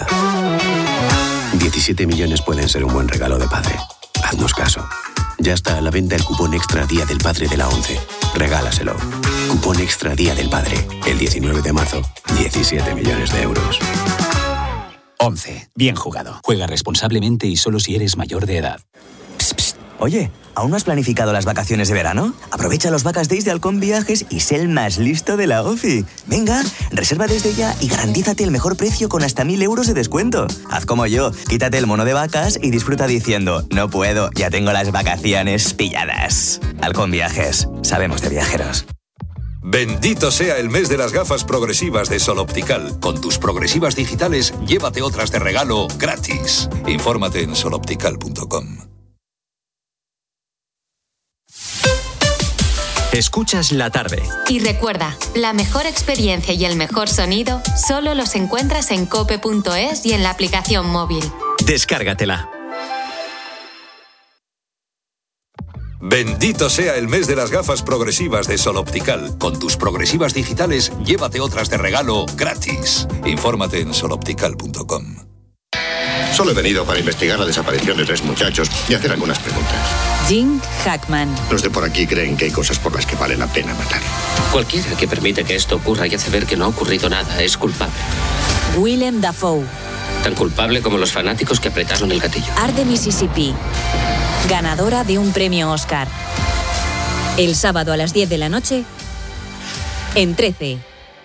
Speaker 24: 17 millones pueden ser un buen regalo de padre. Haznos caso. Ya está a la venta el cupón Extra Día del Padre de la ONCE. Regálaselo. Cupón Extra Día del Padre. El 19 de marzo. 17 millones de euros.
Speaker 25: 11. Bien jugado. Juega responsablemente y solo si eres mayor de edad.
Speaker 26: Oye, ¿aún no has planificado las vacaciones de verano? Aprovecha los Vacas Days de Halcón Viajes y sé el más listo de la OFI. Venga, reserva desde ya y garantízate el mejor precio con hasta 1.000 euros de descuento. Haz como yo, quítate el mono de vacas y disfruta diciendo: no puedo, ya tengo las vacaciones pilladas. Halcón Viajes, sabemos de viajeros.
Speaker 27: Bendito sea el mes de las gafas progresivas de Sol Optical. Con tus progresivas digitales, llévate otras de regalo gratis. Infórmate en soloptical.com.
Speaker 2: Escuchas la tarde.
Speaker 3: Y recuerda, la mejor experiencia y el mejor sonido solo los encuentras en cope.es y en la aplicación móvil.
Speaker 2: Descárgatela.
Speaker 27: Bendito sea el mes de las gafas progresivas de Sol Optical. Con tus progresivas digitales, llévate otras de regalo gratis. Infórmate en soloptical.com.
Speaker 28: Solo he venido para investigar la desaparición de 3 muchachos y hacer algunas preguntas.
Speaker 23: Jim Hackman.
Speaker 28: Los de por aquí creen que hay cosas por las que vale la pena matar.
Speaker 29: Cualquiera que permite que esto ocurra y hace ver que no ha ocurrido nada es culpable.
Speaker 23: Willem Dafoe.
Speaker 29: Tan culpable como los fanáticos que apretaron el gatillo.
Speaker 23: Art de Mississippi. Ganadora de un premio Oscar. El sábado a las 10 de la noche en 13.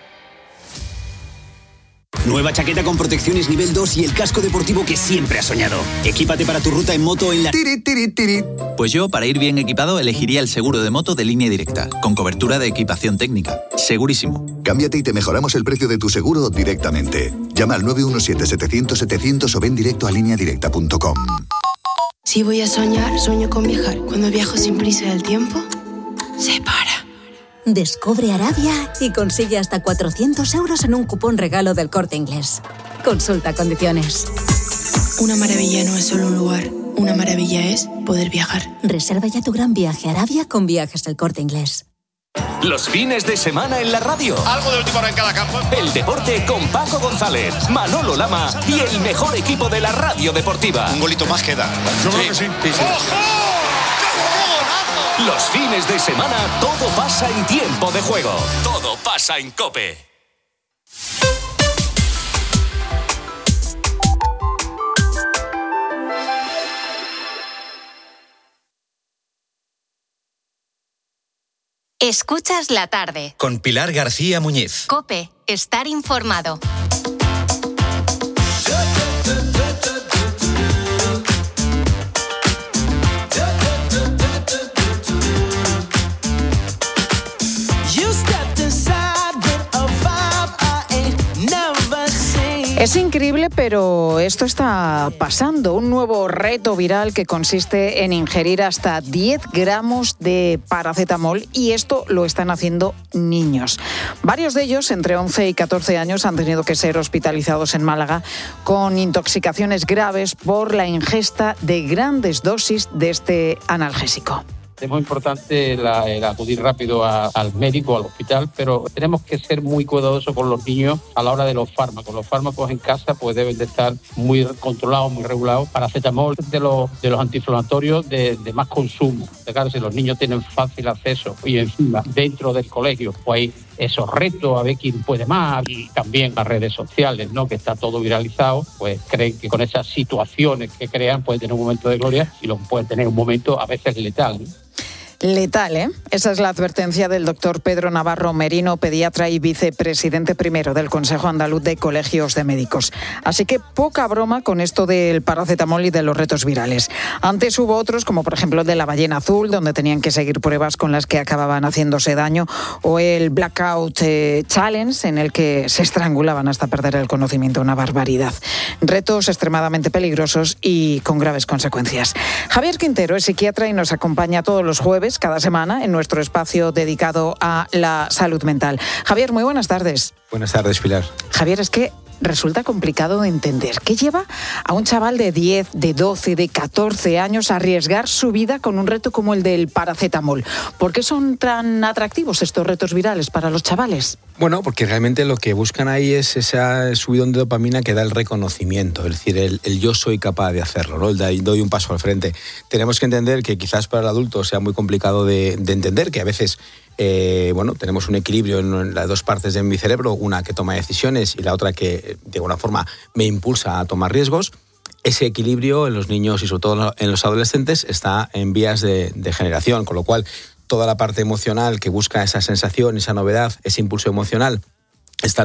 Speaker 30: Nueva chaqueta con protecciones nivel 2 y el casco deportivo que siempre has soñado. Equípate para tu ruta en moto en la...
Speaker 31: Pues yo, para ir bien equipado, elegiría el seguro de moto de Línea Directa, con cobertura de equipación técnica. Segurísimo.
Speaker 32: Cámbiate y te mejoramos el precio de tu seguro directamente. Llama al 917-700-700 o ven directo a lineadirecta.com.
Speaker 33: Si voy a soñar, sueño con viajar. Cuando viajo sin prisa del tiempo, se para.
Speaker 34: Descubre Arabia y consigue hasta 400 euros en un cupón regalo del Corte Inglés. Consulta condiciones.
Speaker 33: Una maravilla no es solo un lugar. Una maravilla es poder viajar.
Speaker 34: Reserva ya tu gran viaje a Arabia con Viajes del Corte Inglés.
Speaker 35: Los fines de semana en la radio.
Speaker 36: Algo de última hora en cada campo.
Speaker 35: El deporte con Paco González, Manolo Lama y el mejor equipo de la radio deportiva.
Speaker 36: Un golito más queda. Yo creo que sí.
Speaker 35: Los fines de semana todo pasa en tiempo de juego. Todo pasa en COPE.
Speaker 3: Escuchas la tarde.
Speaker 2: Con Pilar García Muñiz.
Speaker 3: COPE. Estar informado.
Speaker 1: Es increíble, pero esto está pasando. Un nuevo reto viral que consiste en ingerir hasta 10 gramos de paracetamol, y esto lo están haciendo niños. Varios de ellos, entre 11 y 14 años, han tenido que ser hospitalizados en Málaga con intoxicaciones graves por la ingesta de grandes dosis de este analgésico.
Speaker 4: Es muy importante el acudir rápido al médico, al hospital, pero tenemos que ser muy cuidadosos con los niños a la hora de los fármacos. Los fármacos en casa pues deben de estar muy controlados, muy regulados. Paracetamol de los antiinflamatorios de más consumo. Claro, si los niños tienen fácil acceso y encima dentro del colegio pues hay esos retos a ver quién puede más, y también las redes sociales, ¿no?, que está todo viralizado, pues creen que con esas situaciones que crean pueden tener un momento de gloria y lo pueden tener un momento a veces letal, ¿no?
Speaker 1: Letal, ¿eh? Esa es la advertencia del doctor Pedro Navarro Merino, pediatra y vicepresidente primero del Consejo Andaluz de Colegios de Médicos. Así que poca broma con esto del paracetamol y de los retos virales. Antes hubo otros, como por ejemplo el de la ballena azul, donde tenían que seguir pruebas con las que acababan haciéndose daño, o el Blackout Challenge, en el que se estrangulaban hasta perder el conocimiento, una barbaridad. Retos extremadamente peligrosos y con graves consecuencias. Javier Quintero es psiquiatra y nos acompaña todos los jueves, cada semana, en nuestro espacio dedicado a la salud mental. Javier, muy buenas tardes.
Speaker 5: Buenas tardes, Pilar.
Speaker 1: Javier, es que resulta complicado de entender qué lleva a un chaval de 10, de 12, de 14 años a arriesgar su vida con un reto como el del paracetamol. ¿Por qué son tan atractivos estos retos virales para los chavales?
Speaker 5: Bueno, porque realmente lo que buscan ahí es ese subidón de dopamina que da el reconocimiento, es decir, el yo soy capaz de hacerlo, ¿no? Doy un paso al frente. Tenemos que entender que quizás para el adulto sea muy complicado de entender, que a veces tenemos un equilibrio en las dos partes de mi cerebro, una que toma decisiones y la otra que de alguna forma me impulsa a tomar riesgos. Ese equilibrio en los niños y sobre todo en los adolescentes está en vías de generación, con lo cual toda la parte emocional que busca esa sensación, esa novedad, ese impulso emocional, está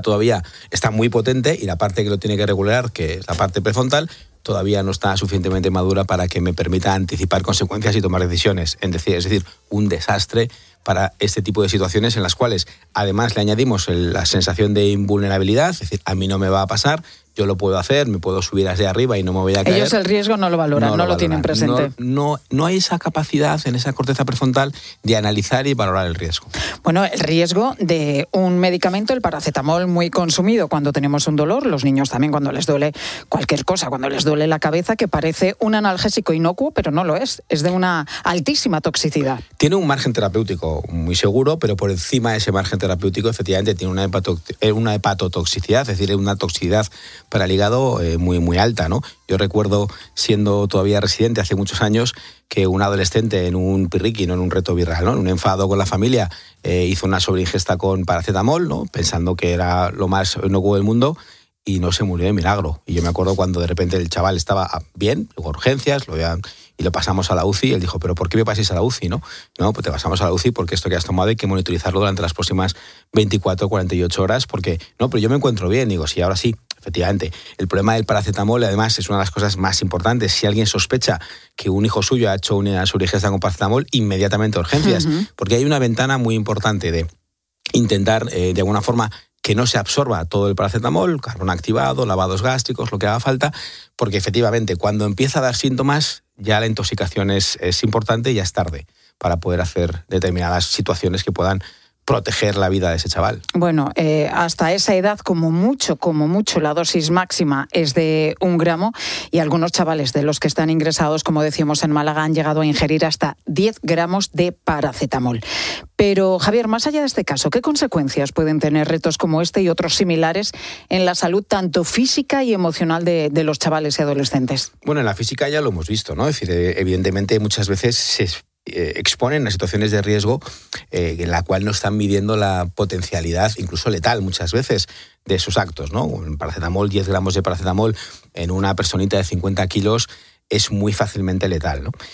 Speaker 5: muy potente, y la parte que lo tiene que regular, que es la parte prefrontal, todavía no está suficientemente madura para que me permita anticipar consecuencias y tomar decisiones. Es decir, un desastre para este tipo de situaciones en las cuales además le añadimos la sensación de invulnerabilidad, es decir, a mí no me va a pasar, yo lo puedo hacer, me puedo subir hacia arriba y no me voy a caer.
Speaker 1: Ellos el riesgo no lo valoran, no lo tienen presente.
Speaker 5: No hay esa capacidad en esa corteza prefrontal de analizar y valorar el riesgo.
Speaker 1: Bueno, el riesgo de un medicamento, el paracetamol, muy consumido cuando tenemos un dolor, los niños también cuando les duele cualquier cosa, cuando les duele la cabeza, que parece un analgésico inocuo, pero no lo es de una altísima toxicidad.
Speaker 5: Tiene un margen terapéutico muy seguro, pero por encima de ese margen terapéutico efectivamente tiene una hepatotoxicidad, es decir, una toxicidad para el hígado muy, muy alta, ¿no? Yo recuerdo, siendo todavía residente hace muchos años, que un adolescente en un pirriqui, no en un reto viral, ¿no?, en un enfado con la familia, hizo una sobreingesta con paracetamol, ¿no?, pensando que era lo más inocuo del mundo, y no se murió de milagro. Y yo me acuerdo cuando de repente el chaval estaba bien, con urgencias, y lo pasamos a la UCI, y él dijo, ¿pero por qué me pasáis a la UCI? No, pues te pasamos a la UCI porque esto que has tomado hay que monitorizarlo durante las próximas 24 o 48 horas, porque, no, pero yo me encuentro bien. Digo, sí, ahora sí. Efectivamente, el problema del paracetamol, además, es una de las cosas más importantes. Si alguien sospecha que un hijo suyo ha hecho una sobreingesta con paracetamol, inmediatamente a urgencias, porque hay una ventana muy importante de intentar, de alguna forma, que no se absorba todo el paracetamol, carbón activado, lavados gástricos, lo que haga falta, porque efectivamente cuando empieza a dar síntomas ya la intoxicación es importante y ya es tarde para poder hacer determinadas situaciones que puedan proteger la vida de ese chaval.
Speaker 1: Bueno, hasta esa edad, como mucho, la dosis máxima es de 1 gramo, y algunos chavales de los que están ingresados, como decíamos en Málaga, han llegado a ingerir hasta 10 gramos de paracetamol. Pero, Javier, más allá de este caso, ¿qué consecuencias pueden tener retos como este y otros similares en la salud tanto física y emocional de los chavales y adolescentes?
Speaker 5: Bueno, en la física ya lo hemos visto, ¿no? Es decir, evidentemente muchas veces se exponen a situaciones de riesgo en la cual no están midiendo la potencialidad, incluso letal muchas veces, de sus actos, ¿no? Un paracetamol, 10 gramos de paracetamol en una personita de 50 kilos es muy fácilmente letal, ¿no?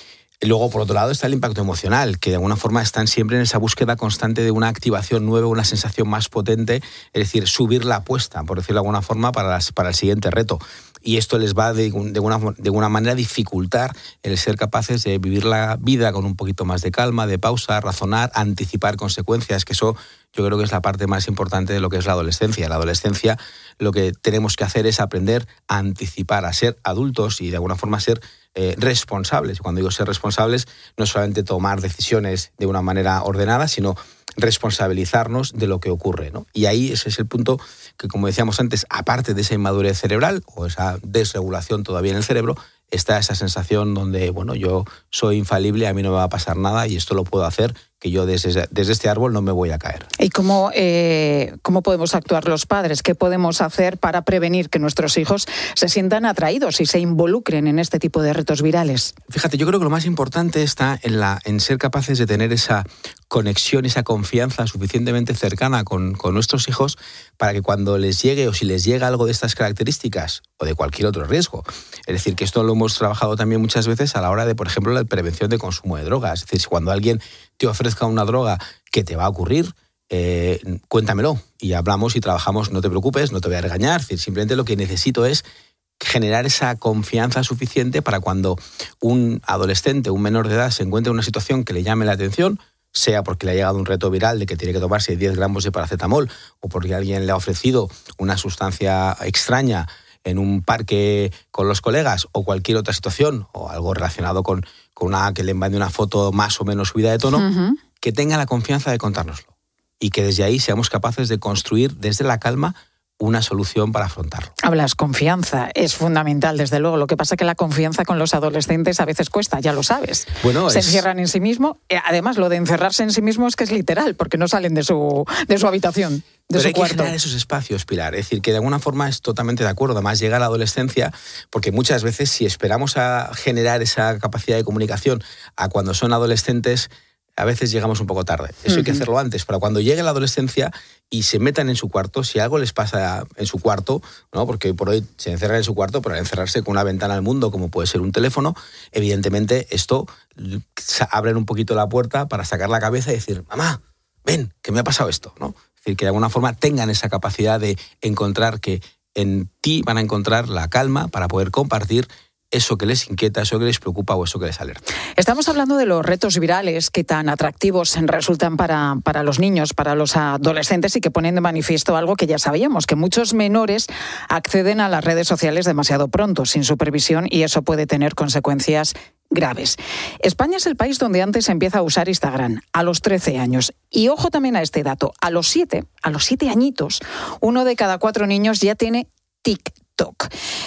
Speaker 5: Y luego, por otro lado, está el impacto emocional, que de alguna forma están siempre en esa búsqueda constante de una activación nueva, una sensación más potente, es decir, subir la apuesta, por decirlo de alguna forma, para el siguiente reto. Y esto les va de alguna manera a dificultar el ser capaces de vivir la vida con un poquito más de calma, de pausa, razonar, anticipar consecuencias, que eso yo creo que es la parte más importante de lo que es la adolescencia. En la adolescencia lo que tenemos que hacer es aprender a anticipar, a ser adultos y de alguna forma ser responsables. Cuando digo ser responsables, no solamente tomar decisiones de una manera ordenada, sino responsabilizarnos de lo que ocurre, ¿no? Y ahí ese es el punto que, como decíamos antes, aparte de esa inmadurez cerebral o esa desregulación todavía en el cerebro, está esa sensación donde, bueno, yo soy infalible, a mí no me va a pasar nada y esto lo puedo hacer, que yo desde este árbol no me voy a caer.
Speaker 1: ¿Y cómo podemos actuar los padres? ¿Qué podemos hacer para prevenir que nuestros hijos se sientan atraídos y se involucren en este tipo de retos virales?
Speaker 5: Fíjate, yo creo que lo más importante está en ser capaces de tener esa conexión, esa confianza suficientemente cercana con nuestros hijos para que cuando les llegue o si les llega algo de estas características o de cualquier otro riesgo, es decir, que esto lo hemos trabajado también muchas veces a la hora de, por ejemplo, la prevención de consumo de drogas. Es decir, si cuando alguien te ofrezca una droga que te va a ocurrir, cuéntamelo y hablamos y trabajamos, no te preocupes, no te voy a regañar. Es decir, simplemente lo que necesito es generar esa confianza suficiente para cuando un adolescente, un menor de edad se encuentre en una situación que le llame la atención, sea porque le ha llegado un reto viral de que tiene que tomarse 10 gramos de paracetamol o porque alguien le ha ofrecido una sustancia extraña en un parque con los colegas o cualquier otra situación o algo relacionado con una que le mande una foto más o menos subida de tono, que tenga la confianza de contárnoslo y que desde ahí seamos capaces de construir desde la calma una solución para afrontarlo.
Speaker 1: Hablas, confianza es fundamental, desde luego. Lo que pasa es que la confianza con los adolescentes a veces cuesta, ya lo sabes.
Speaker 5: Bueno,
Speaker 1: se encierran en sí mismos. Además, lo de encerrarse en sí mismo es que es literal, porque no salen de su habitación.
Speaker 5: Pero hay que generar esos espacios, Pilar. Es decir, que de alguna forma es totalmente de acuerdo. Además, llega la adolescencia, porque muchas veces si esperamos a generar esa capacidad de comunicación a cuando son adolescentes, a veces llegamos un poco tarde. Eso hay que hacerlo antes, para cuando llegue la adolescencia y se metan en su cuarto, si algo les pasa en su cuarto, ¿no? Porque hoy por hoy se encierran en su cuarto, pero al encerrarse con una ventana al mundo, como puede ser un teléfono, evidentemente esto abren un poquito la puerta para sacar la cabeza y decir, mamá, ven, que me ha pasado esto, ¿no? Es decir, que de alguna forma tengan esa capacidad de encontrar que en ti van a encontrar la calma para poder compartir eso que les inquieta, eso que les preocupa o eso que les alerta.
Speaker 1: Estamos hablando de los retos virales que tan atractivos resultan para los niños, para los adolescentes y que ponen de manifiesto algo que ya sabíamos, que muchos menores acceden a las redes sociales demasiado pronto, sin supervisión, y eso puede tener consecuencias graves. España es el país donde antes se empieza a usar Instagram, a los 13 años. Y ojo también a este dato, a los 7 añitos, 1 de cada 4 niños ya tiene TikTok.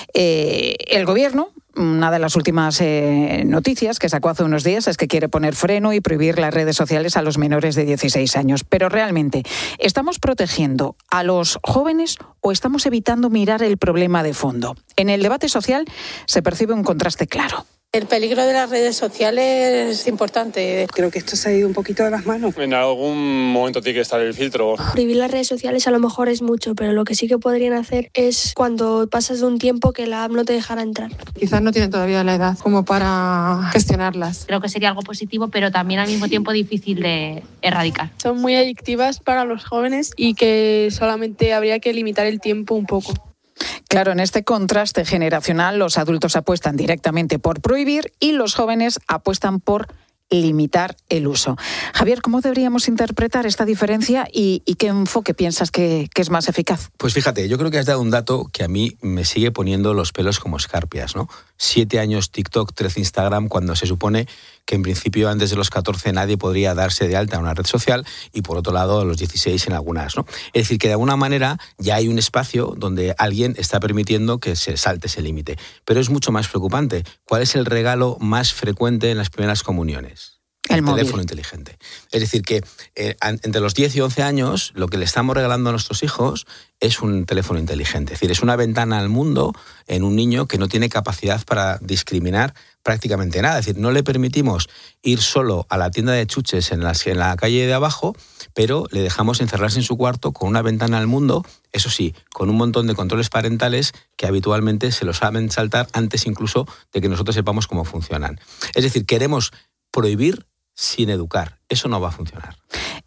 Speaker 1: El gobierno, una de las últimas noticias que sacó hace unos días es que quiere poner freno y prohibir las redes sociales a los menores de 16 años. Pero realmente, ¿estamos protegiendo a los jóvenes o estamos evitando mirar el problema de fondo? En el debate social se percibe un contraste claro.
Speaker 6: El peligro de las redes sociales es importante.
Speaker 7: Creo que esto se ha ido un poquito de las manos.
Speaker 8: En algún momento tiene que estar el filtro.
Speaker 9: Prohibir las redes sociales a lo mejor es mucho, pero lo que sí que podrían hacer es cuando pasas de un tiempo que la app no te dejará entrar.
Speaker 7: Quizás no tienen todavía la edad como para gestionarlas.
Speaker 10: Creo que sería algo positivo, pero también al mismo tiempo difícil de erradicar.
Speaker 7: Son muy adictivas para los jóvenes y que solamente habría que limitar el tiempo un poco.
Speaker 1: Claro, en este contraste generacional, los adultos apuestan directamente por prohibir y los jóvenes apuestan por limitar el uso. Javier, ¿cómo deberíamos interpretar esta diferencia y qué enfoque piensas que es más eficaz?
Speaker 5: Pues fíjate, yo creo que has dado un dato que a mí me sigue poniendo los pelos como escarpias, ¿no? 7 años TikTok, 13 Instagram, cuando se supone que en principio antes de los 14 nadie podría darse de alta en una red social y por otro lado a los 16 en algunas, ¿no? Es decir, que de alguna manera ya hay un espacio donde alguien está permitiendo que se salte ese límite. Pero es mucho más preocupante. ¿Cuál es el regalo más frecuente en las primeras comuniones? el teléfono inteligente. Es decir, que entre los 10 y 11 años lo que le estamos regalando a nuestros hijos es un teléfono inteligente. Es decir, es una ventana al mundo en un niño que no tiene capacidad para discriminar prácticamente nada. Es decir, no le permitimos ir solo a la tienda de chuches en la calle de abajo, pero le dejamos encerrarse en su cuarto con una ventana al mundo, eso sí, con un montón de controles parentales que habitualmente se los saben saltar antes incluso de que nosotros sepamos cómo funcionan. Es decir, queremos prohibir sin educar. Eso no va a funcionar.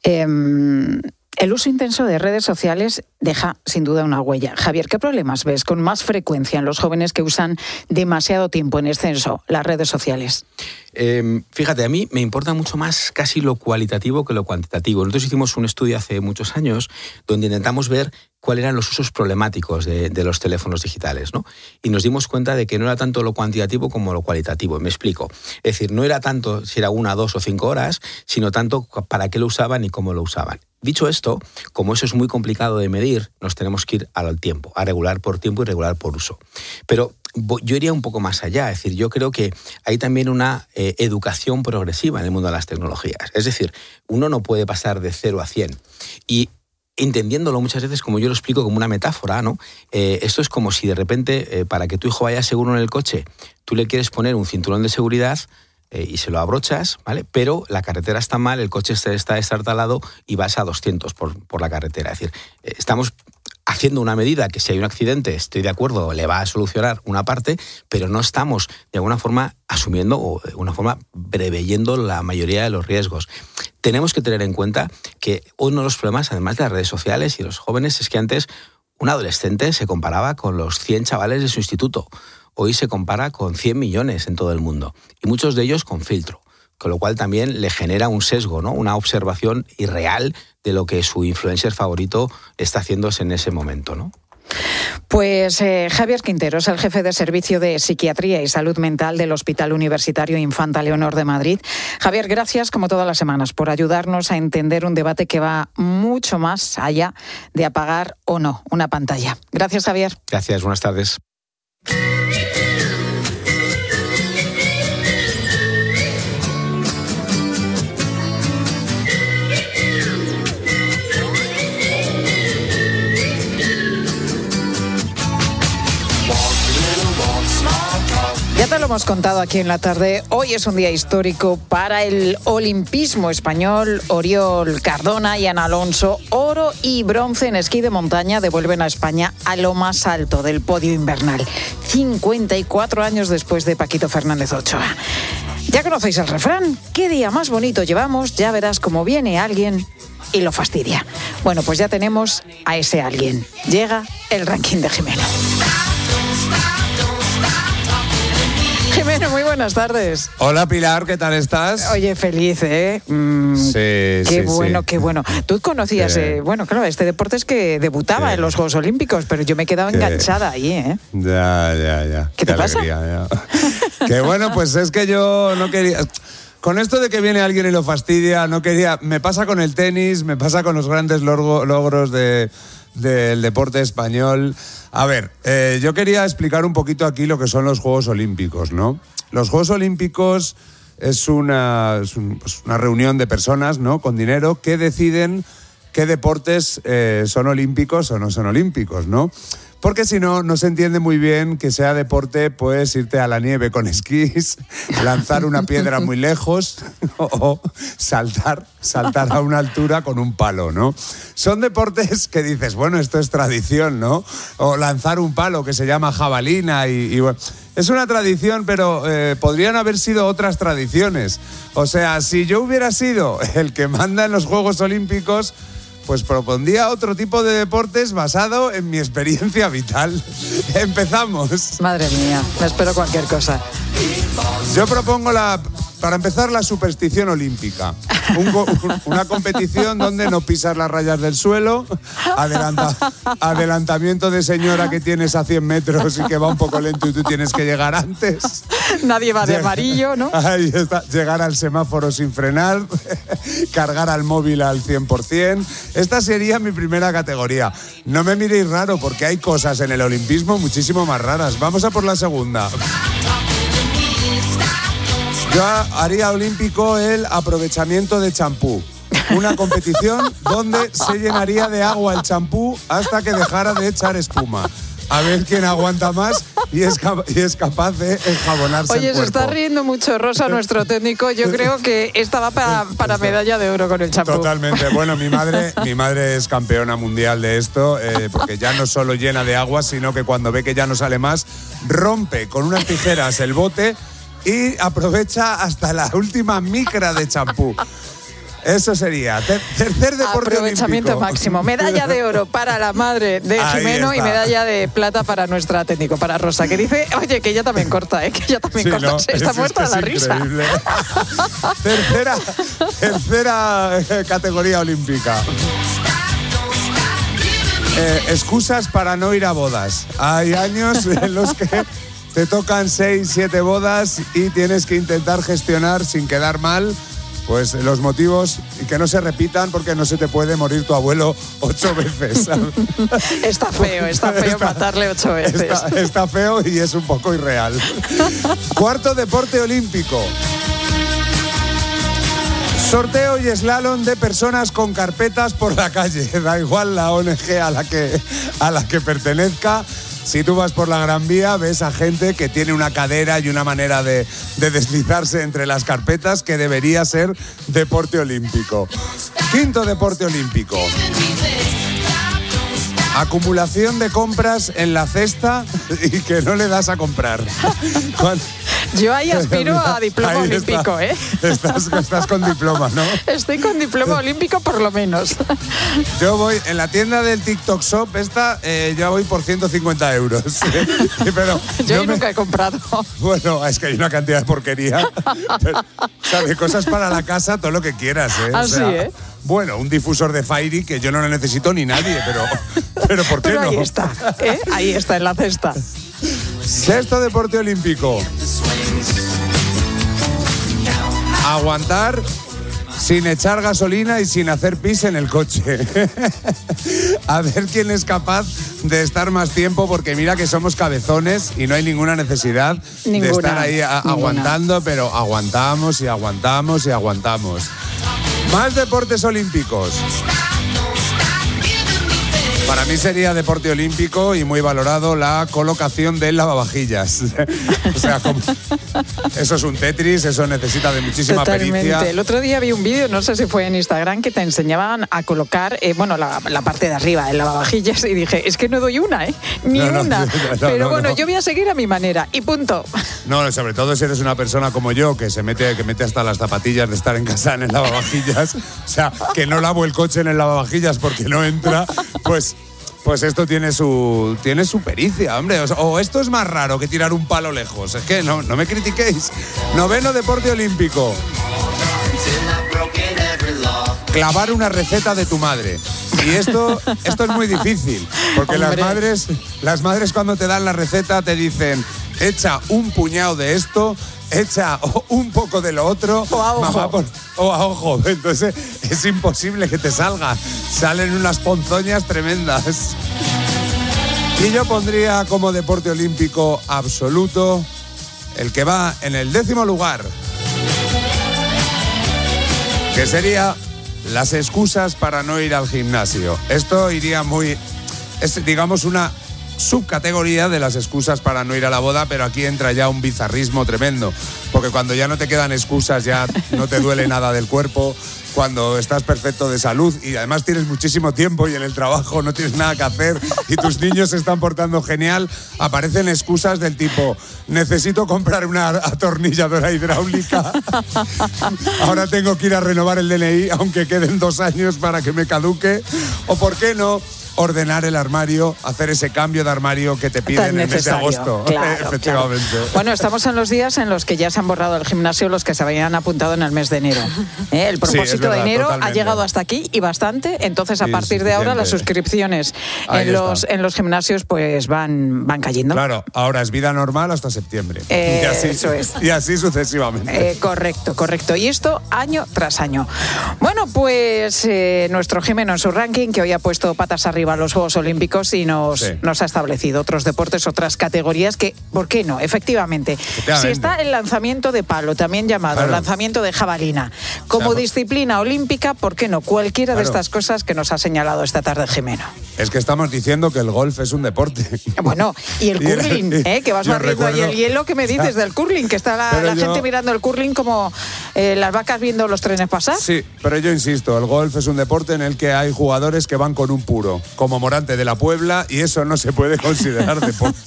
Speaker 1: El uso intenso de redes sociales deja sin duda una huella. Javier, ¿qué problemas ves con más frecuencia en los jóvenes que usan demasiado tiempo en exceso las redes sociales?
Speaker 5: Fíjate, a mí me importa mucho más casi lo cualitativo que lo cuantitativo. Nosotros hicimos un estudio hace muchos años donde intentamos ver cuáles eran los usos problemáticos de los teléfonos digitales, ¿no? Y nos dimos cuenta de que no era tanto lo cuantitativo como lo cualitativo. Me explico. Es decir, no era tanto si era 1, 2 o 5 horas, sino tanto para qué lo usaban y cómo lo usaban. Dicho esto, como eso es muy complicado de medir, nos tenemos que ir al tiempo, a regular por tiempo y regular por uso. Pero yo iría un poco más allá, es decir, yo creo que hay también una educación progresiva en el mundo de las tecnologías. Es decir, uno no puede pasar de 0 a 100. Y entendiéndolo muchas veces, como yo lo explico como una metáfora, ¿no? Esto es como si de repente, para que tu hijo vaya seguro en el coche, tú le quieres poner un cinturón de seguridad y se lo abrochas, ¿vale? Pero la carretera está mal, el coche está destartalado y vas a 200 por la carretera. Es decir, estamos haciendo una medida que si hay un accidente, estoy de acuerdo, le va a solucionar una parte, pero no estamos de alguna forma asumiendo o de alguna forma preveyendo la mayoría de los riesgos. Tenemos que tener en cuenta que uno de los problemas, además de las redes sociales y los jóvenes, es que antes un adolescente se comparaba con los 100 chavales de su instituto. Hoy se compara con 100 millones en todo el mundo, y muchos de ellos con filtro, con lo cual también le genera un sesgo, ¿no? Una observación irreal de lo que su influencer favorito está haciéndose en ese momento, ¿no?
Speaker 1: Pues Javier Quintero es el jefe de Servicio de Psiquiatría y Salud Mental del Hospital Universitario Infanta Leonor de Madrid. Javier, gracias como todas las semanas por ayudarnos a entender un debate que va mucho más allá de apagar o no una pantalla. Gracias, Javier.
Speaker 5: Gracias, buenas tardes.
Speaker 1: Ya te lo hemos contado aquí en la tarde. Hoy es un día histórico para el olimpismo español. Oriol Cardona y Ana Alonso, oro y bronce en esquí de montaña, devuelven a España a lo más alto del podio invernal. 54 años después de Paquito Fernández Ochoa. Ya conocéis el refrán. ¿Qué día más bonito llevamos? Ya verás cómo viene alguien y lo fastidia. Bueno, pues ya tenemos a ese alguien. Llega el ranking de Jimeno. Jimeno, muy buenas tardes.
Speaker 11: Hola Pilar, ¿qué tal estás?
Speaker 1: Oye, feliz, ¿eh?
Speaker 11: Qué
Speaker 1: bueno, qué bueno. Tú conocías, bueno, claro, este deporte es que debutaba en los Juegos Olímpicos, pero yo me he quedado enganchada ahí, ¿eh?
Speaker 11: Ya.
Speaker 1: ¿Qué te pasa?
Speaker 11: Que bueno, pues es que yo no quería... Con esto de que viene alguien y lo fastidia, no quería... Me pasa con el tenis, me pasa con los grandes logros del deporte español. A ver, yo quería explicar un poquito aquí lo que son los Juegos Olímpicos, ¿no? Los Juegos Olímpicos es una reunión de personas, ¿no?, con dinero que deciden qué deportes son olímpicos o no son olímpicos, ¿no? Porque si no, no se entiende muy bien que sea deporte, pues irte a la nieve con esquís, lanzar una piedra muy lejos o saltar a una altura con un palo, ¿no? Son deportes que dices, bueno, esto es tradición, ¿no? O lanzar un palo que se llama jabalina y bueno, es una tradición, pero podrían haber sido otras tradiciones. O sea, si yo hubiera sido el que manda en los Juegos Olímpicos, pues propondría otro tipo de deportes basado en mi experiencia vital. Empezamos.
Speaker 1: Madre mía, me espero cualquier cosa.
Speaker 11: Yo propongo para empezar, la superstición olímpica. Una competición donde no pisas las rayas del suelo, adelantamiento de señora que tienes a 100 metros y que va un poco lento y tú tienes que llegar antes.
Speaker 1: Nadie va de amarillo, ¿no?
Speaker 11: Ahí está, llegar al semáforo sin frenar, cargar al móvil al 100%. Esta sería mi primera categoría. No me miréis raro porque hay cosas en el olimpismo muchísimo más raras. Vamos a por la segunda. Yo haría olímpico el aprovechamiento de champú. Una competición donde se llenaría de agua el champú hasta que dejara de echar espuma. A ver quién aguanta más y es capaz de enjabonarse el
Speaker 1: Oye,
Speaker 11: cuerpo.
Speaker 1: se está riendo mucho Rosa, nuestro técnico. Yo creo que estaba para medalla de oro con el champú.
Speaker 11: Totalmente. Bueno, mi madre es campeona mundial de esto, porque ya no solo llena de agua, sino que cuando ve que ya no sale más, rompe con unas tijeras el bote y aprovecha hasta la última micra de champú. Eso sería. Tercer deporte
Speaker 1: aprovechamiento
Speaker 11: olímpico.
Speaker 1: máximo. Medalla de oro para la madre de Jimeno y medalla de plata para nuestra técnico, para Rosa, que dice, oye, que ella también corta, que ella también corta. No, se está muerta de la risa.
Speaker 11: Tercera categoría olímpica. Excusas para no ir a bodas. Hay años en los que te tocan 6, 7 bodas y tienes que intentar gestionar sin quedar mal pues los motivos y que no se repitan porque no se te puede morir tu abuelo 8 veces.
Speaker 1: Está feo matarle 8 veces.
Speaker 11: Está feo y es un poco irreal. Cuarto deporte olímpico. Sorteo y slalom de personas con carpetas por la calle. Da igual la ONG a la que pertenezca. Si tú vas por la Gran Vía, ves a gente que tiene una cadera y una manera de deslizarse entre las carpetas que debería ser deporte olímpico. Quinto deporte olímpico. Acumulación de compras en la cesta y que no le das a comprar.
Speaker 1: Yo ahí aspiro a diploma olímpico,
Speaker 11: Estás con diploma, ¿no?
Speaker 1: Estoy con diploma olímpico por lo menos.
Speaker 11: Yo voy en la tienda del TikTok Shop, yo voy por 150 euros. Pero
Speaker 1: yo nunca he comprado.
Speaker 11: Bueno, es que hay una cantidad de porquería. ¿Sabes? Cosas para la casa, todo lo que quieras,
Speaker 1: Así,
Speaker 11: Bueno, un difusor de Fairy que yo no lo necesito ni nadie, pero ¿por qué no?
Speaker 1: Ahí está, ahí está en la cesta.
Speaker 11: Sexto deporte olímpico. Aguantar sin echar gasolina y sin hacer pis en el coche. A ver quién es capaz de estar más tiempo, porque mira que somos cabezones y no hay ninguna necesidad de estar ahí aguantando, pero aguantamos y aguantamos y aguantamos. Más deportes olímpicos. Para mí sería deporte olímpico y muy valorado la colocación de lavavajillas. O sea, eso es un Tetris, eso necesita de muchísima pericia.
Speaker 1: El otro día vi un vídeo, no sé si fue en Instagram, que te enseñaban a colocar, la parte de arriba, el lavavajillas, y dije, es que no doy una, ni una. Pero bueno, yo voy a seguir a mi manera, y punto.
Speaker 11: No, sobre todo si eres una persona como yo, que mete hasta las zapatillas de estar en casa en el lavavajillas, o sea, que no lavo el coche en el lavavajillas porque no entra, pues esto tiene su pericia, hombre. O esto es más raro que tirar un palo lejos. Es que no me critiquéis. Noveno deporte olímpico. Clavar una receta de tu madre. Y esto es muy difícil, porque las madres cuando te dan la receta te dicen, echa un puñado de esto, echa un poco de lo otro.
Speaker 1: O a ojo.
Speaker 11: O a ojo. Entonces es imposible que te salga. Salen unas ponzoñas tremendas. Y yo pondría como deporte olímpico absoluto el que va en el 10º lugar, que sería las excusas para no ir al gimnasio. Esto iría es digamos una subcategoría de las excusas para no ir a la boda, pero aquí entra ya un bizarrismo tremendo, porque cuando ya no te quedan excusas, ya no te duele nada del cuerpo, cuando estás perfecto de salud y además tienes muchísimo tiempo y en el trabajo no tienes nada que hacer y tus niños se están portando genial, aparecen excusas del tipo, necesito comprar una atornilladora hidráulica, ahora tengo que ir a renovar el DNI aunque queden 2 años para que me caduque, o por qué no ordenar el armario, hacer ese cambio de armario que te piden en el mes de agosto.
Speaker 1: Claro,
Speaker 11: efectivamente.
Speaker 1: Claro. Bueno, estamos en los días en los que ya se han borrado el gimnasio los que se habían apuntado en el mes de enero. El propósito de enero totalmente ha llegado hasta aquí y bastante, entonces a partir de ahora las suscripciones en los gimnasios pues van cayendo.
Speaker 11: Claro, ahora es vida normal hasta septiembre.
Speaker 1: Eso es.
Speaker 11: Y así sucesivamente.
Speaker 1: Correcto. Y esto año tras año. Bueno, pues nuestro Jimeno en su ranking, que hoy ha puesto patas arriba arriba a los Juegos Olímpicos y nos ha establecido otros deportes, otras categorías que, ¿por qué no? Efectivamente. Si está el lanzamiento de palo, también llamado lanzamiento de jabalina, como disciplina olímpica, ¿por qué no? Cualquiera de estas cosas que nos ha señalado esta tarde Jimeno.
Speaker 11: Es que estamos diciendo que el golf es un deporte.
Speaker 1: Bueno, y el curling, que vas barriendo ahí el hielo, ¿qué me dices del curling? Que está la gente mirando el curling como las vacas viendo los trenes pasar.
Speaker 11: Sí, pero yo insisto, el golf es un deporte en el que hay jugadores que van con un puro, como Morante de la Puebla, y eso no se puede considerar deporte.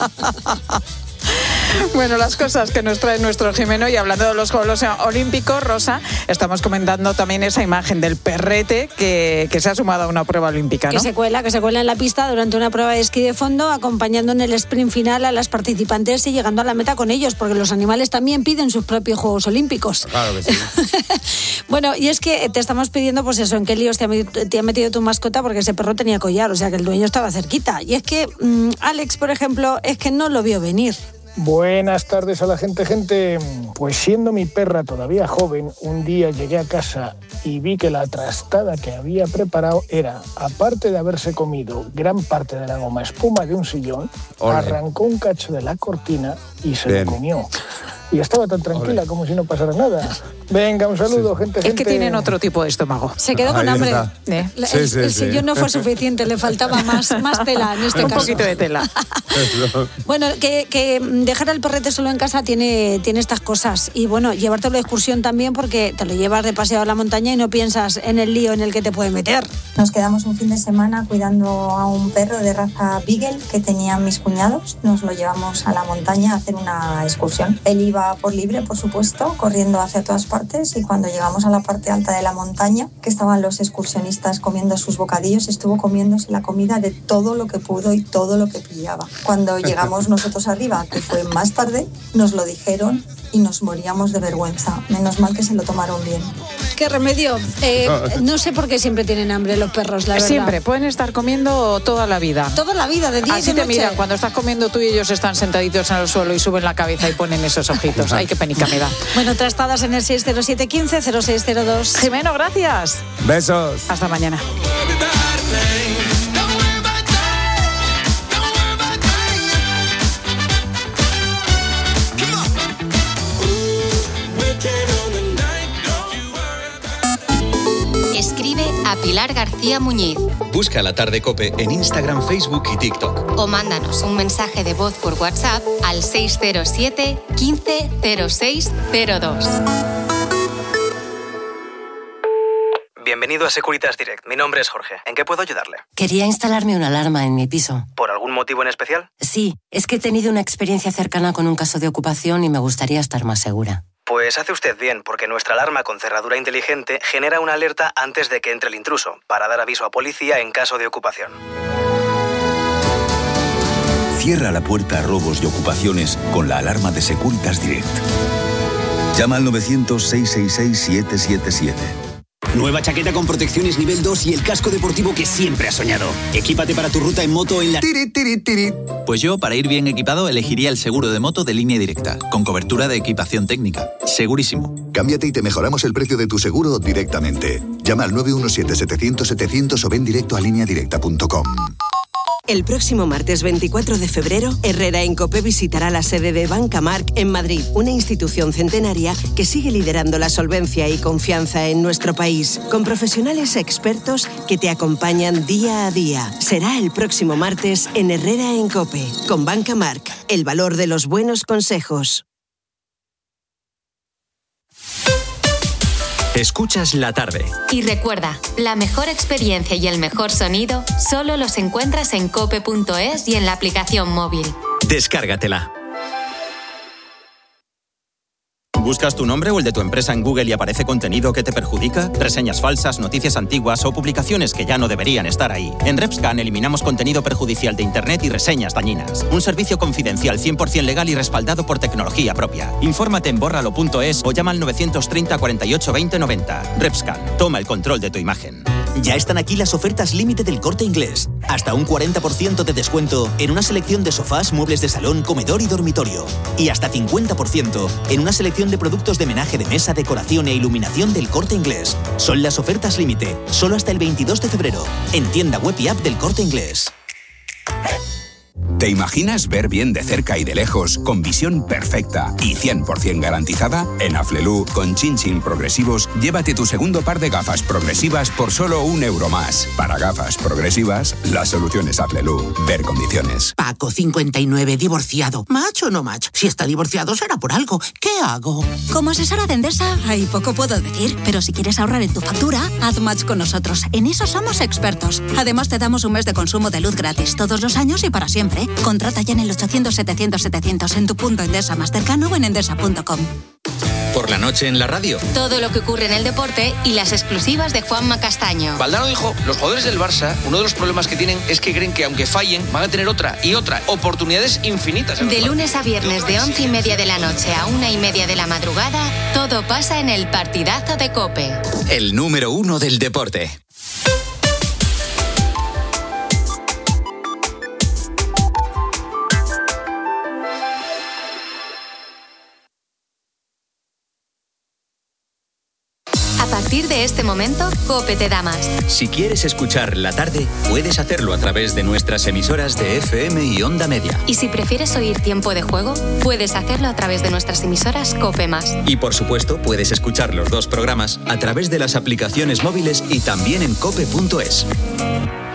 Speaker 1: Bueno, las cosas que nos trae nuestro Jimeno. Y hablando de los Juegos Olímpicos, Rosa, estamos comentando también esa imagen del perrete que se ha sumado a una prueba olímpica, ¿no?
Speaker 12: Que se cuela en la pista durante una prueba de esquí de fondo, acompañando en el sprint final a las participantes y llegando a la meta con ellos, porque los animales también piden sus propios Juegos Olímpicos.
Speaker 11: Claro que sí.
Speaker 12: Bueno, y es que te estamos pidiendo, pues eso, en qué líos te ha metido tu mascota, porque ese perro tenía collar, o sea que el dueño estaba cerquita. Y es que Alex, por ejemplo, es que no lo vio venir.
Speaker 13: Buenas tardes a la gente. Pues siendo mi perra todavía joven, un día llegué a casa y vi que la trastada que había preparado era, aparte de haberse comido gran parte de la goma espuma de un sillón, arrancó un cacho de la cortina y se lo comió. Y estaba tan tranquila como si no pasara nada. Venga, un saludo, gente.
Speaker 1: Es que tienen otro tipo de estómago.
Speaker 12: Se quedó con hambre. El sillón no fue suficiente, le faltaba más tela en este caso.
Speaker 1: Un poquito de tela.
Speaker 12: Bueno, que dejar al perrete solo en casa tiene estas cosas. Y bueno, llevártelo de excursión también, porque te lo llevas de paseo a la montaña y no piensas en el lío en el que te puede meter.
Speaker 14: Nos quedamos un fin de semana cuidando a un perro de raza Beagle que tenían mis cuñados. Nos lo llevamos a la montaña a hacer una excursión. Él iba por libre, por supuesto, corriendo hacia todas partes, y cuando llegamos a la parte alta de la montaña, que estaban los excursionistas comiendo sus bocadillos, estuvo comiéndose la comida de todo lo que pudo y todo lo que pillaba. Cuando llegamos nosotros arriba, que fue más tarde, nos lo dijeron y nos moríamos de vergüenza. Menos mal que se lo tomaron bien.
Speaker 12: ¿Qué remedio? No sé por qué siempre tienen hambre los perros, la verdad.
Speaker 1: Siempre, pueden estar comiendo toda la vida.
Speaker 12: Toda la vida, de día y de
Speaker 1: noche. Así te miran, cuando estás comiendo tú y ellos están sentaditos en el suelo y suben la cabeza y ponen esos ojitos. Ay, qué penica me da.
Speaker 12: Bueno, trastadas en el 607-15-0602.
Speaker 1: Jimeno, gracias.
Speaker 11: Besos.
Speaker 1: Hasta mañana.
Speaker 3: Escribe a Pilar García Muñiz.
Speaker 2: Busca La Tarde COPE en Instagram, Facebook y TikTok.
Speaker 3: O mándanos un mensaje de voz por WhatsApp al 607 15 06 02.
Speaker 15: Bienvenido a Securitas Direct. Mi nombre es Jorge. ¿En qué puedo ayudarle?
Speaker 16: Quería instalarme una alarma en mi piso.
Speaker 15: ¿Por algún motivo en especial?
Speaker 16: Sí, es que he tenido una experiencia cercana con un caso de ocupación y me gustaría estar más segura.
Speaker 15: Pues hace usted bien, porque nuestra alarma con cerradura inteligente genera una alerta antes de que entre el intruso, para dar aviso a policía en caso de ocupación.
Speaker 17: Cierra la puerta a robos y ocupaciones con la alarma de Securitas Direct. Llama al 900-666-777.
Speaker 30: Nueva chaqueta con protecciones nivel 2 y el casco deportivo que siempre has soñado. Equípate para tu ruta en moto en la...
Speaker 31: Pues yo, para ir bien equipado, elegiría el seguro de moto de Línea Directa, con cobertura de equipación técnica. Segurísimo.
Speaker 32: Cámbiate y te mejoramos el precio de tu seguro directamente. Llama al 917-700-700 o ven directo a lineadirecta.com.
Speaker 18: El próximo martes 24 de febrero, Herrera en COPE visitará la sede de Banca Marc en Madrid, una institución centenaria que sigue liderando la solvencia y confianza en nuestro país, con profesionales expertos que te acompañan día a día. Será el próximo martes en Herrera en COPE, con Banca Marc, el valor de los buenos consejos.
Speaker 35: Escuchas La Tarde.
Speaker 3: Y recuerda, la mejor experiencia y el mejor sonido solo los encuentras en cope.es y en la aplicación móvil.
Speaker 35: Descárgatela.
Speaker 31: ¿Buscas tu nombre o el de tu empresa en Google y aparece contenido que te perjudica? Reseñas falsas, noticias antiguas o publicaciones que ya no deberían estar ahí. En RepScan eliminamos contenido perjudicial de Internet y reseñas dañinas. Un servicio confidencial 100% legal y respaldado por tecnología propia. Infórmate en bórralo.es o llama al 930 48 20 90. RepScan, toma el control de tu imagen.
Speaker 4: Ya están aquí las ofertas límite del Corte Inglés. Hasta un 40% de descuento en una selección de sofás, muebles de salón, comedor y dormitorio. Y hasta 50% en una selección de productos de menaje de mesa, decoración e iluminación del Corte Inglés. Son las ofertas límite, solo hasta el 22 de febrero. En tienda web y app del Corte Inglés.
Speaker 6: ¿Te imaginas ver bien de cerca y de lejos, con visión perfecta y 100% garantizada? En Aflelu, con Chin Chin progresivos, llévate tu segundo par de gafas progresivas por solo €1 más. Para gafas progresivas, la solución es Aflelu. Ver condiciones.
Speaker 19: Paco, 59, divorciado. ¿Match o no match? Si está divorciado será por algo. ¿Qué hago?
Speaker 20: Como asesora de Endesa, ahí poco puedo decir. Pero si quieres ahorrar en tu factura, haz match con nosotros. En eso somos expertos. Además, te damos un mes de consumo de luz gratis todos los años y para siempre. Contrata ya en el 800-700-700 en tu punto Endesa más cercano o en endesa.com.
Speaker 2: Por la noche en la radio.
Speaker 3: Todo lo que ocurre en el deporte y las exclusivas de Juanma Castaño.
Speaker 21: Valdano dijo, los jugadores del Barça, uno de los problemas que tienen es que creen que aunque fallen, van a tener otra y otra. Oportunidades infinitas.
Speaker 3: De lunes a viernes de 11:30 de la noche a 1:30 de la madrugada, todo pasa en el partidazo de COPE.
Speaker 2: El número 1 del deporte.
Speaker 3: A partir de este momento, COPE te da más.
Speaker 2: Si quieres escuchar la tarde, puedes hacerlo a través de nuestras emisoras de FM y Onda Media.
Speaker 3: Y si prefieres oír Tiempo de Juego, puedes hacerlo a través de nuestras emisoras COPE+.
Speaker 2: Y por supuesto, puedes escuchar los dos programas a través de las aplicaciones móviles y también en cope.es.